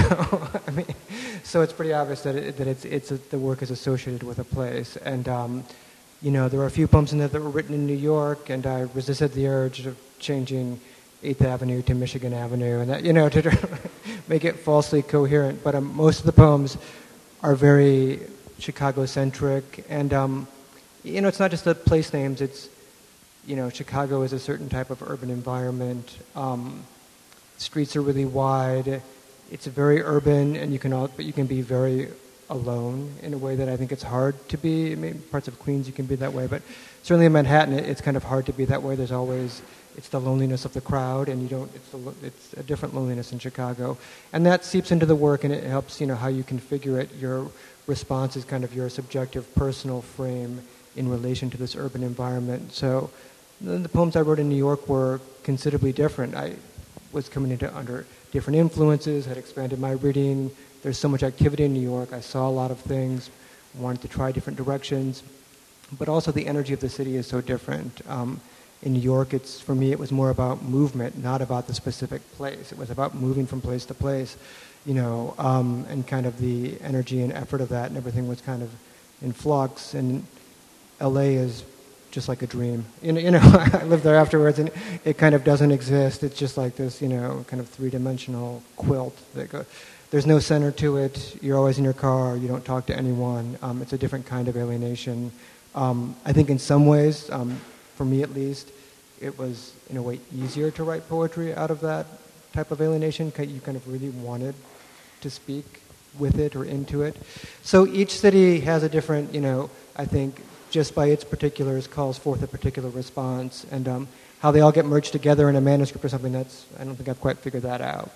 Speaker 5: so it's pretty obvious that the work is associated with a place. And, there were a few poems in there that were written in New York, and I resisted the urge of changing 8th Avenue to Michigan Avenue, and that, to make it falsely coherent. But most of the poems are very Chicago-centric, and it's not just the place names. It's Chicago is a certain type of urban environment. Streets are really wide. It's very urban, and but you can be very alone in a way that I think it's hard to be. Parts of Queens you can be that way, but certainly in Manhattan it's kind of hard to be that way. It's the loneliness of the crowd, and it's a different loneliness in Chicago, and that seeps into the work, and it helps how you configure it. Your response is kind of your subjective personal frame in relation to this urban environment. So the poems I wrote in New York were considerably different. I was coming under different influences, had expanded my reading. There's so much activity in New York. I saw a lot of things, wanted to try different directions, but also the energy of the city is so different. In New York, for me, it was more about movement, not about the specific place. It was about moving from place to place, and kind of the energy and effort of that, and everything was kind of in flux. And LA is just like a dream. I lived there afterwards, and it kind of doesn't exist. It's just like this, kind of three-dimensional quilt that goes. There's no center to it. You're always in your car. You don't talk to anyone. It's a different kind of alienation. I think in some ways, for me at least, it was in a way easier to write poetry out of that type of alienation. You kind of really wanted to speak with it or into it. So each city has a different, I think, just by its particulars calls forth a particular response. And how they all get merged together in a manuscript or something, I don't think I've quite figured that out.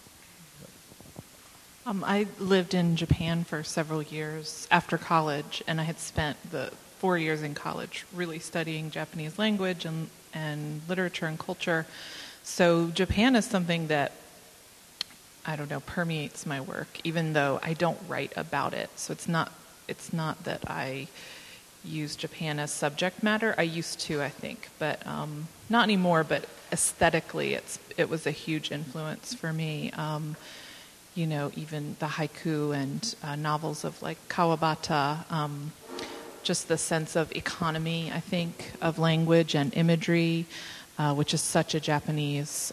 Speaker 4: I lived in Japan for several years after college, and I had spent the 4 years in college really studying Japanese language and literature and culture. So Japan is something that, permeates my work, even though I don't write about it. So it's not that I use Japan as subject matter. I used to, I think, but not anymore. But aesthetically, it was a huge influence for me. Even the haiku and novels of like Kawabata, just the sense of economy, I think, of language and imagery, which is such a Japanese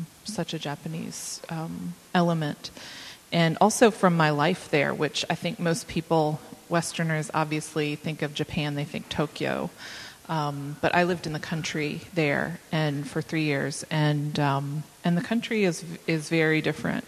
Speaker 4: element. And also from my life there, which I think most people, Westerners, obviously think of Japan, they think Tokyo. But I lived in the country there and for 3 years, and the country is very different.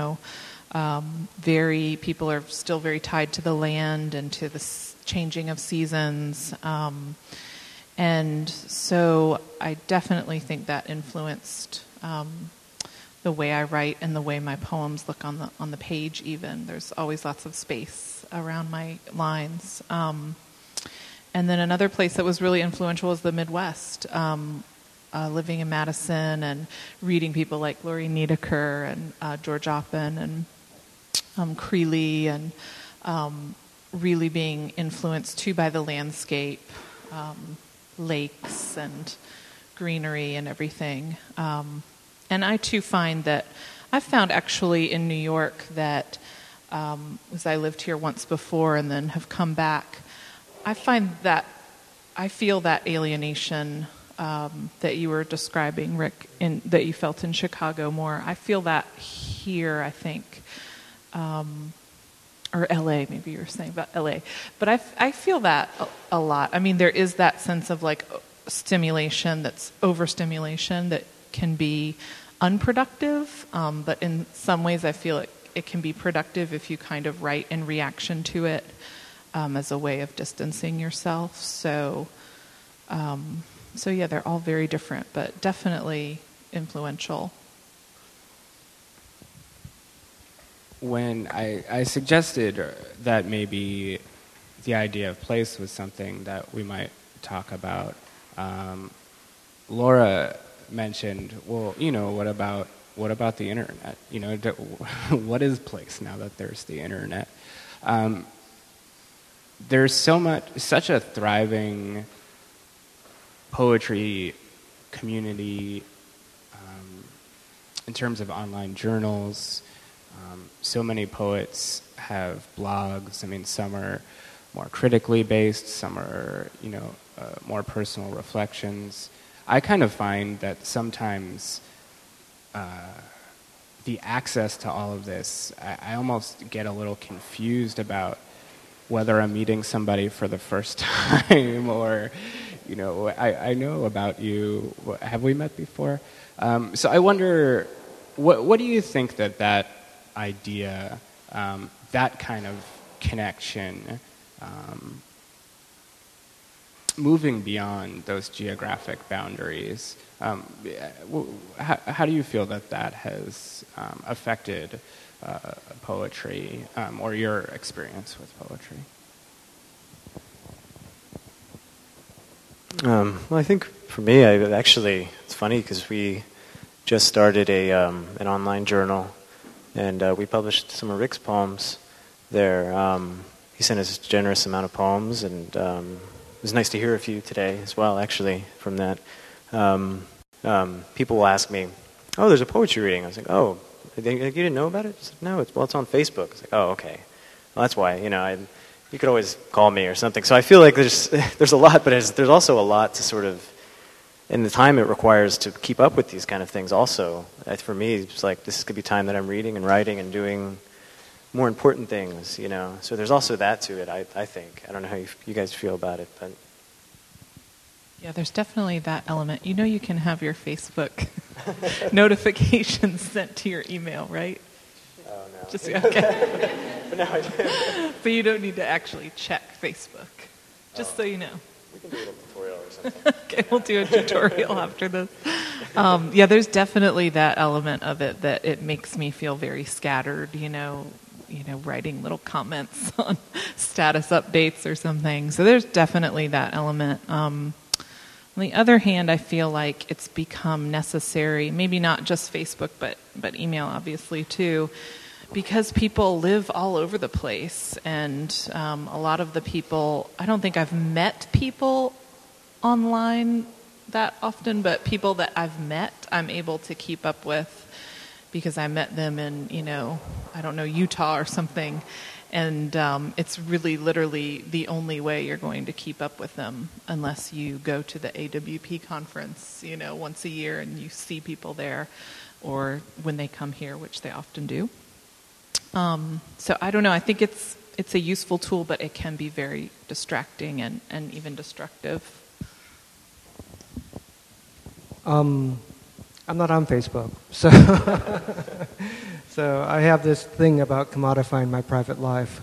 Speaker 4: People are still very tied to the land and to the changing of seasons, and so I definitely think that influenced the way I write and the way my poems look on the page. Even there's always lots of space around my lines. And then another place that was really influential was the Midwest. Living in Madison and reading people like Lori Niedeker and George Oppen and Creeley, and really being influenced too by the landscape, lakes and greenery and everything. And I too find that I've found actually in New York that, as I lived here once before and then have come back, I feel that alienation that you were describing, Rick, that you felt in Chicago more. I feel that here, I think, or L.A., maybe you were saying about L.A. But I feel that a lot. I mean, there is that sense of like stimulation, that's overstimulation, that can be unproductive, but in some ways I feel it can be productive if you kind of write in reaction to it. As a way of distancing yourself. So yeah, they're all very different, but definitely influential.
Speaker 3: When I suggested that maybe the idea of place was something that we might talk about. Laura mentioned, well, what about the internet? What is place now that there's the internet? There's such a thriving poetry community in terms of online journals. So many poets have blogs. I mean, some are more critically based, some are, more personal reflections. I kind of find that sometimes the access to all of this, I almost get a little confused about whether I'm meeting somebody for the first time or, I know about you. Have we met before? So I wonder, what do you think that idea, that kind of connection, moving beyond those geographic boundaries, how do you feel that has affected poetry or your experience with poetry?
Speaker 6: Well, I think for me, it's funny because we just started an online journal, and we published some of Rick's poems there. He sent us a generous amount of poems, and it was nice to hear a few today as well, actually, from that. People will ask me, oh, there's a poetry reading. I was like, oh, you didn't know about it? It's like, no, it's on Facebook. It's like, oh, okay. Well, that's why, you could always call me or something. So I feel like there's a lot, but there's also a lot to sort of, and the time it requires to keep up with these kind of things also. For me, it's like this could be time that I'm reading and writing and doing more important things, So there's also that to it, I think. I don't know how you guys feel about it, but...
Speaker 4: Yeah, there's definitely that element. You can have your Facebook notifications sent to your email, right?
Speaker 6: Oh, no.
Speaker 4: Just okay.
Speaker 6: But no, I do.
Speaker 4: But you don't need to actually check Facebook, just so you know.
Speaker 6: We can do a little tutorial or something.
Speaker 4: Okay, we'll do a tutorial after this. There's definitely that element of it that it makes me feel very scattered, writing little comments on status updates or something. So there's definitely that element. On the other hand, I feel like it's become necessary, maybe not just Facebook, but email obviously too, because people live all over the place, and a lot of the people, I don't think I've met people online that often, but people that I've met, I'm able to keep up with because I met them in, Utah or something. And it's really literally the only way you're going to keep up with them unless you go to the AWP conference, once a year and you see people there, or when they come here, which they often do. So I don't know. I think it's a useful tool, but it can be very distracting and even destructive.
Speaker 5: I'm not on Facebook, so so I have this thing about commodifying my private life.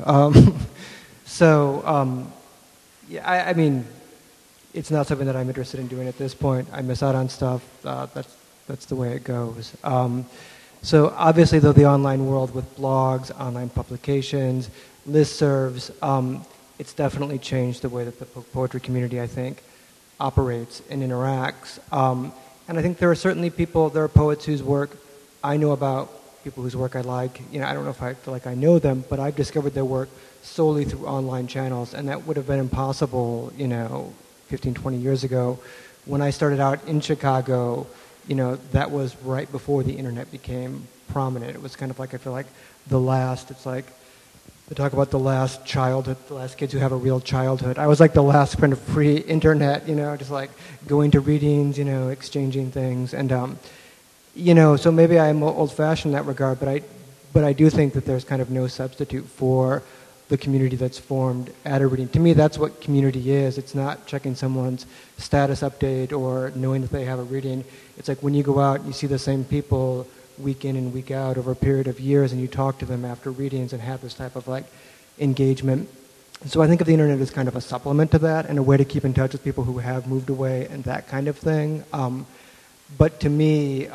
Speaker 5: I mean, it's not something that I'm interested in doing at this point. I miss out on stuff. That's the way it goes. So obviously, though, the online world with blogs, online publications, listservs, it's definitely changed the way that the poetry community, I think, operates and interacts. And I think there are poets whose work I know about, people whose work I like. I don't know if I feel like I know them, but I've discovered their work solely through online channels, and that would have been impossible, 15, 20 years ago. When I started out in Chicago, that was right before the internet became prominent. It was kind of like, I feel like it's like, they talk about the last childhood, the last kids who have a real childhood. I was like the last kind of pre-internet, just like going to readings, exchanging things. And, so maybe I'm old-fashioned in that regard, but I do think that there's kind of no substitute for the community that's formed at a reading. To me, that's what community is. It's not checking someone's status update or knowing that they have a reading. It's like when you go out, you see the same people week in and week out over a period of years, and you talk to them after readings and have this type of like engagement. So I think of the internet as kind of a supplement to that and a way to keep in touch with people who have moved away and that kind of thing. But to me,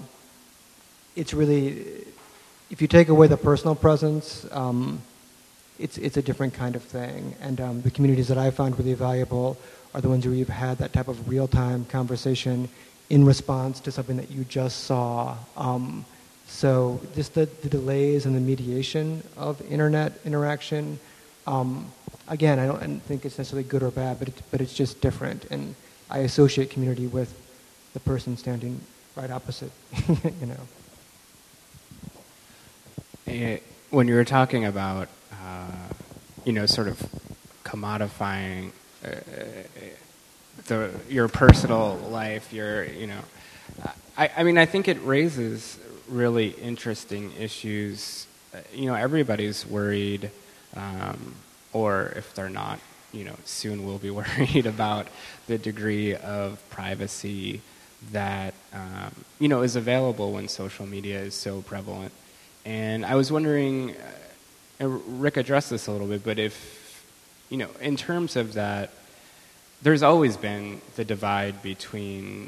Speaker 5: it's really, if you take away the personal presence, it's a different kind of thing. And the communities that I found really valuable are the ones where you've had that type of real-time conversation in response to something that you just saw. So just the delays and the mediation of internet interaction, again, I don't think it's necessarily good or bad, but it's just different. And I associate community with the person standing right opposite, you know.
Speaker 3: When you were talking about, sort of commodifying your personal life, I think it raises really interesting issues. Everybody's worried, or if they're not, soon will be worried about the degree of privacy that, is available when social media is so prevalent. And I was wondering, Rick addressed this a little bit, but if, in terms of that, there's always been the divide between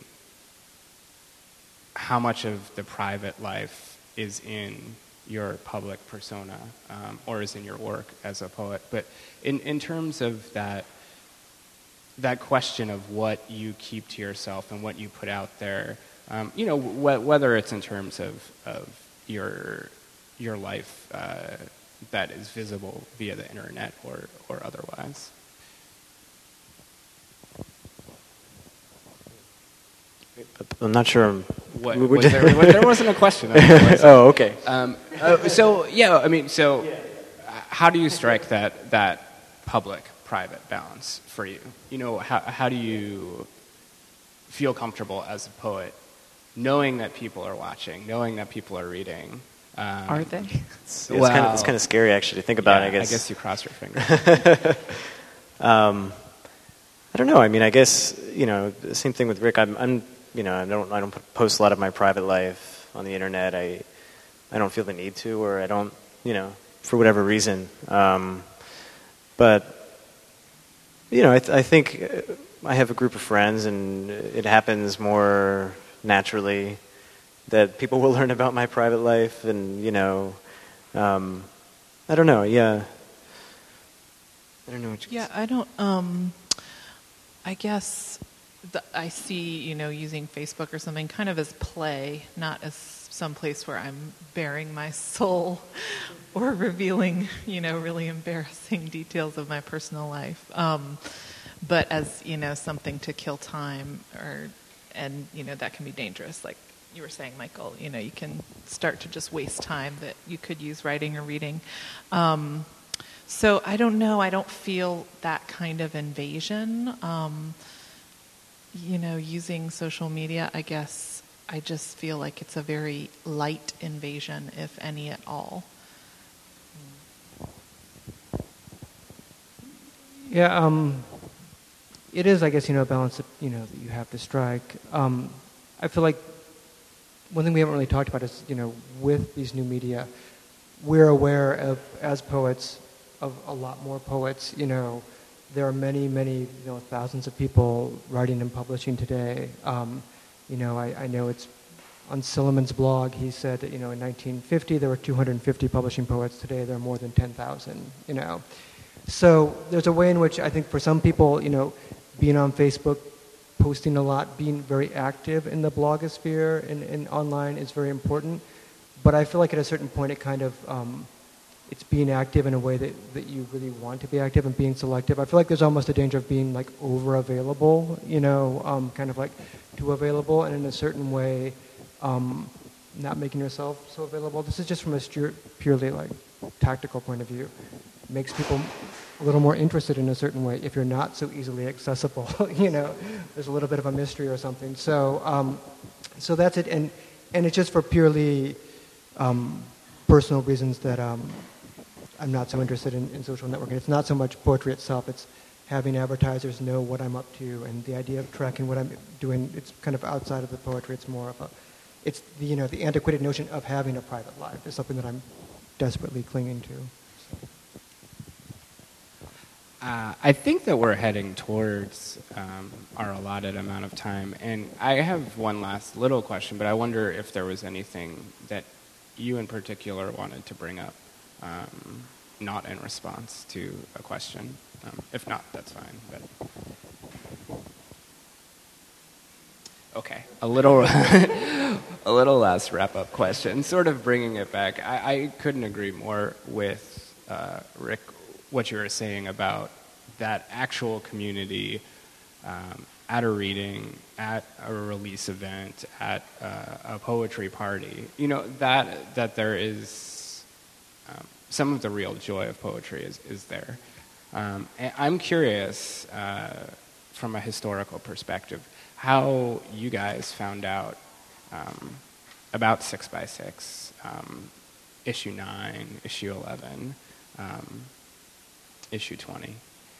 Speaker 3: how much of the private life is in your public persona or is in your work as a poet. But in terms of that question of what you keep to yourself and what you put out there, whether it's in terms of your life that is visible via the internet or otherwise.
Speaker 6: I'm not sure.
Speaker 3: There wasn't a question.
Speaker 6: Oh, okay.
Speaker 3: How do you strike that public-private balance for you? How do you feel comfortable as a poet, knowing that people are watching, knowing that people are reading?
Speaker 4: Are they?
Speaker 6: It's kind of scary, actually, to think about. I guess
Speaker 3: you cross your fingers.
Speaker 6: I don't know. I mean, I guess the same thing with Rick. I don't post a lot of my private life on the internet. I don't feel the need to, or I don't, for whatever reason. But I think I have a group of friends, and it happens more naturally that people will learn about my private life, and I don't know. Yeah, I don't know what you.
Speaker 4: Yeah, I don't. I guess I see using Facebook or something kind of as play, not as some place where I'm bearing my soul or revealing really embarrassing details of my personal life. But as something to kill time, and that can be dangerous, like you were saying, Michael. You can start to just waste time that you could use writing or reading. So I don't know. I don't feel that kind of invasion. Using social media, I guess I just feel like it's a very light invasion, if any at all.
Speaker 5: Yeah, it is, I guess, a balance that, that you have to strike. I feel like one thing we haven't really talked about is, with these new media, we're aware of, as poets, of a lot more poets. There are many, many, thousands of people writing and publishing today. I know it's on Silliman's blog. He said that, in 1950 there were 250 publishing poets. Today there are more than 10,000. So there's a way in which I think for some people, being on Facebook, posting a lot, being very active in the blogosphere and online is very important. But I feel like at a certain point it kind of it's being active in a way that you really want to be active and being selective. I feel like there's almost a danger of being like over available, kind of like too available, and in a certain way not making yourself so available. This is just from a purely like tactical point of view. It makes people a little more interested in a certain way if you're not so easily accessible. There's a little bit of a mystery or something. So so that's it, and it's just for purely personal reasons that I'm not so interested in social networking. It's not so much poetry itself, it's having advertisers know what I'm up to, and the idea of tracking what I'm doing. It's kind of outside of the poetry. It's more of it's the the antiquated notion of having a private life is something that I'm desperately clinging to. So.
Speaker 3: I think that we're heading towards our allotted amount of time, and I have one last little question, but I wonder if there was anything that you in particular wanted to bring up not in response to a question. If not, that's fine. But okay, a little last wrap-up question, sort of bringing it back. I couldn't agree more with Rick, what you were saying about that actual community at a reading, at a release event, at a poetry party. You know, that there is some of the real joy of poetry is there. And I'm curious, from a historical perspective, how you guys found out about 6x6, issue 9, issue 11, issue 20.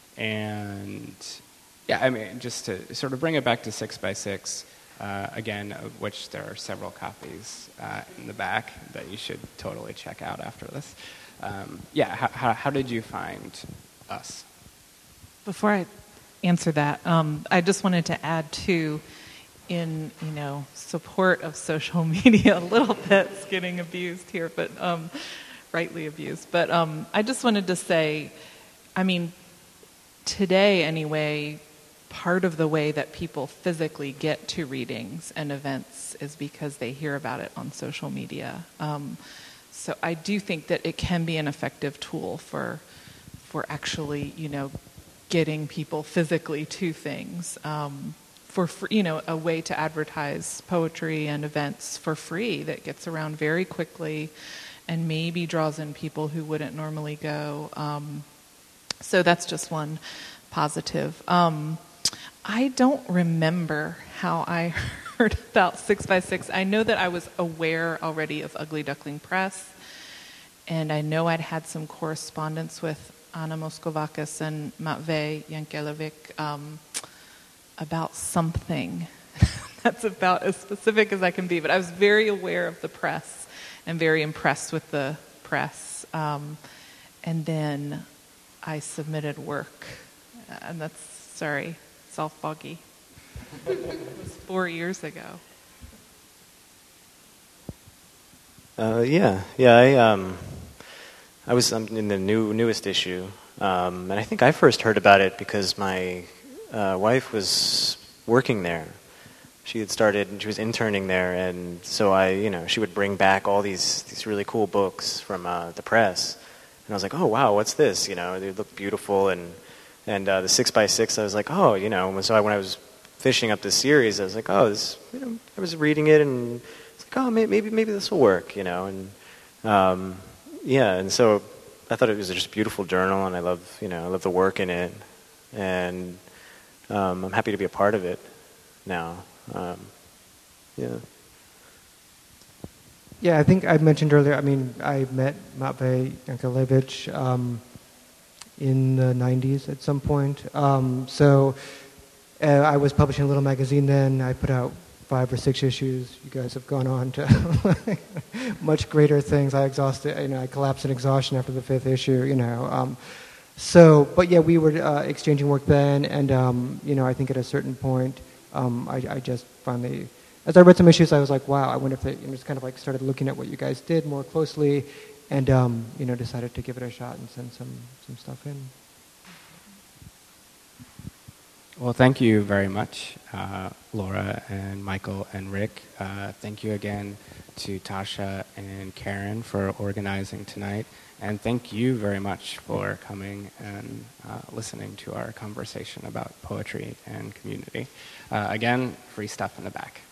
Speaker 3: And yeah, I mean, just to sort of bring it back to 6x6, again, of which there are several copies in the back that you should totally check out after this. Yeah, how did you find us?
Speaker 4: Before I answer that, I just wanted to add too, in support of social media, a little bit's getting abused here, but rightly abused. But I just wanted to say, I mean, today anyway, part of the way that people physically get to readings and events is because they hear about it on social media. So I do think that it can be an effective tool for actually, getting people physically to things, for free, a way to advertise poetry and events for free that gets around very quickly and maybe draws in people who wouldn't normally go. So that's just one positive. I don't remember how I heard about 6x6. I know that I was aware already of Ugly Duckling Press, and I know I'd had some correspondence with Anna Moskovakis and Matvey Yankelevich about something. That's about as specific as I can be, but I was very aware of the press and very impressed with the press. And then I submitted work, and that's, sorry, it's all foggy. It was 4 years ago.
Speaker 6: I was in the newest issue, and I think I first heard about it because my wife was working there. She had started, and she was interning there, and so she would bring back all these really cool books from the press, and I was like, oh wow, what's this? They look beautiful, and the 6x6, I was like, oh, so when I was finishing up this series, I was like, oh, this, I was reading it, and it's like, oh, maybe this will work, and and so I thought it was just a beautiful journal, and I love the work in it, and I'm happy to be a part of it now.
Speaker 5: Yeah, I think I mentioned earlier, I met Matvey Yankelevich in the 90s at some point. I was publishing a little magazine then. I put out 5 or 6 issues. You guys have gone on to much greater things. I collapsed in exhaustion after the 5th issue, but yeah, we were exchanging work then, and I think at a certain point, I just finally, as I read some issues, I was like, wow, I wonder if they, just kind of like started looking at what you guys did more closely, and decided to give it a shot and send some stuff in.
Speaker 3: Well, thank you very much, Laura and Michael and Rick. Thank you again to Tasha and Karen for organizing tonight. And thank you very much for coming and listening to our conversation about poetry and community. Again, free stuff in the back.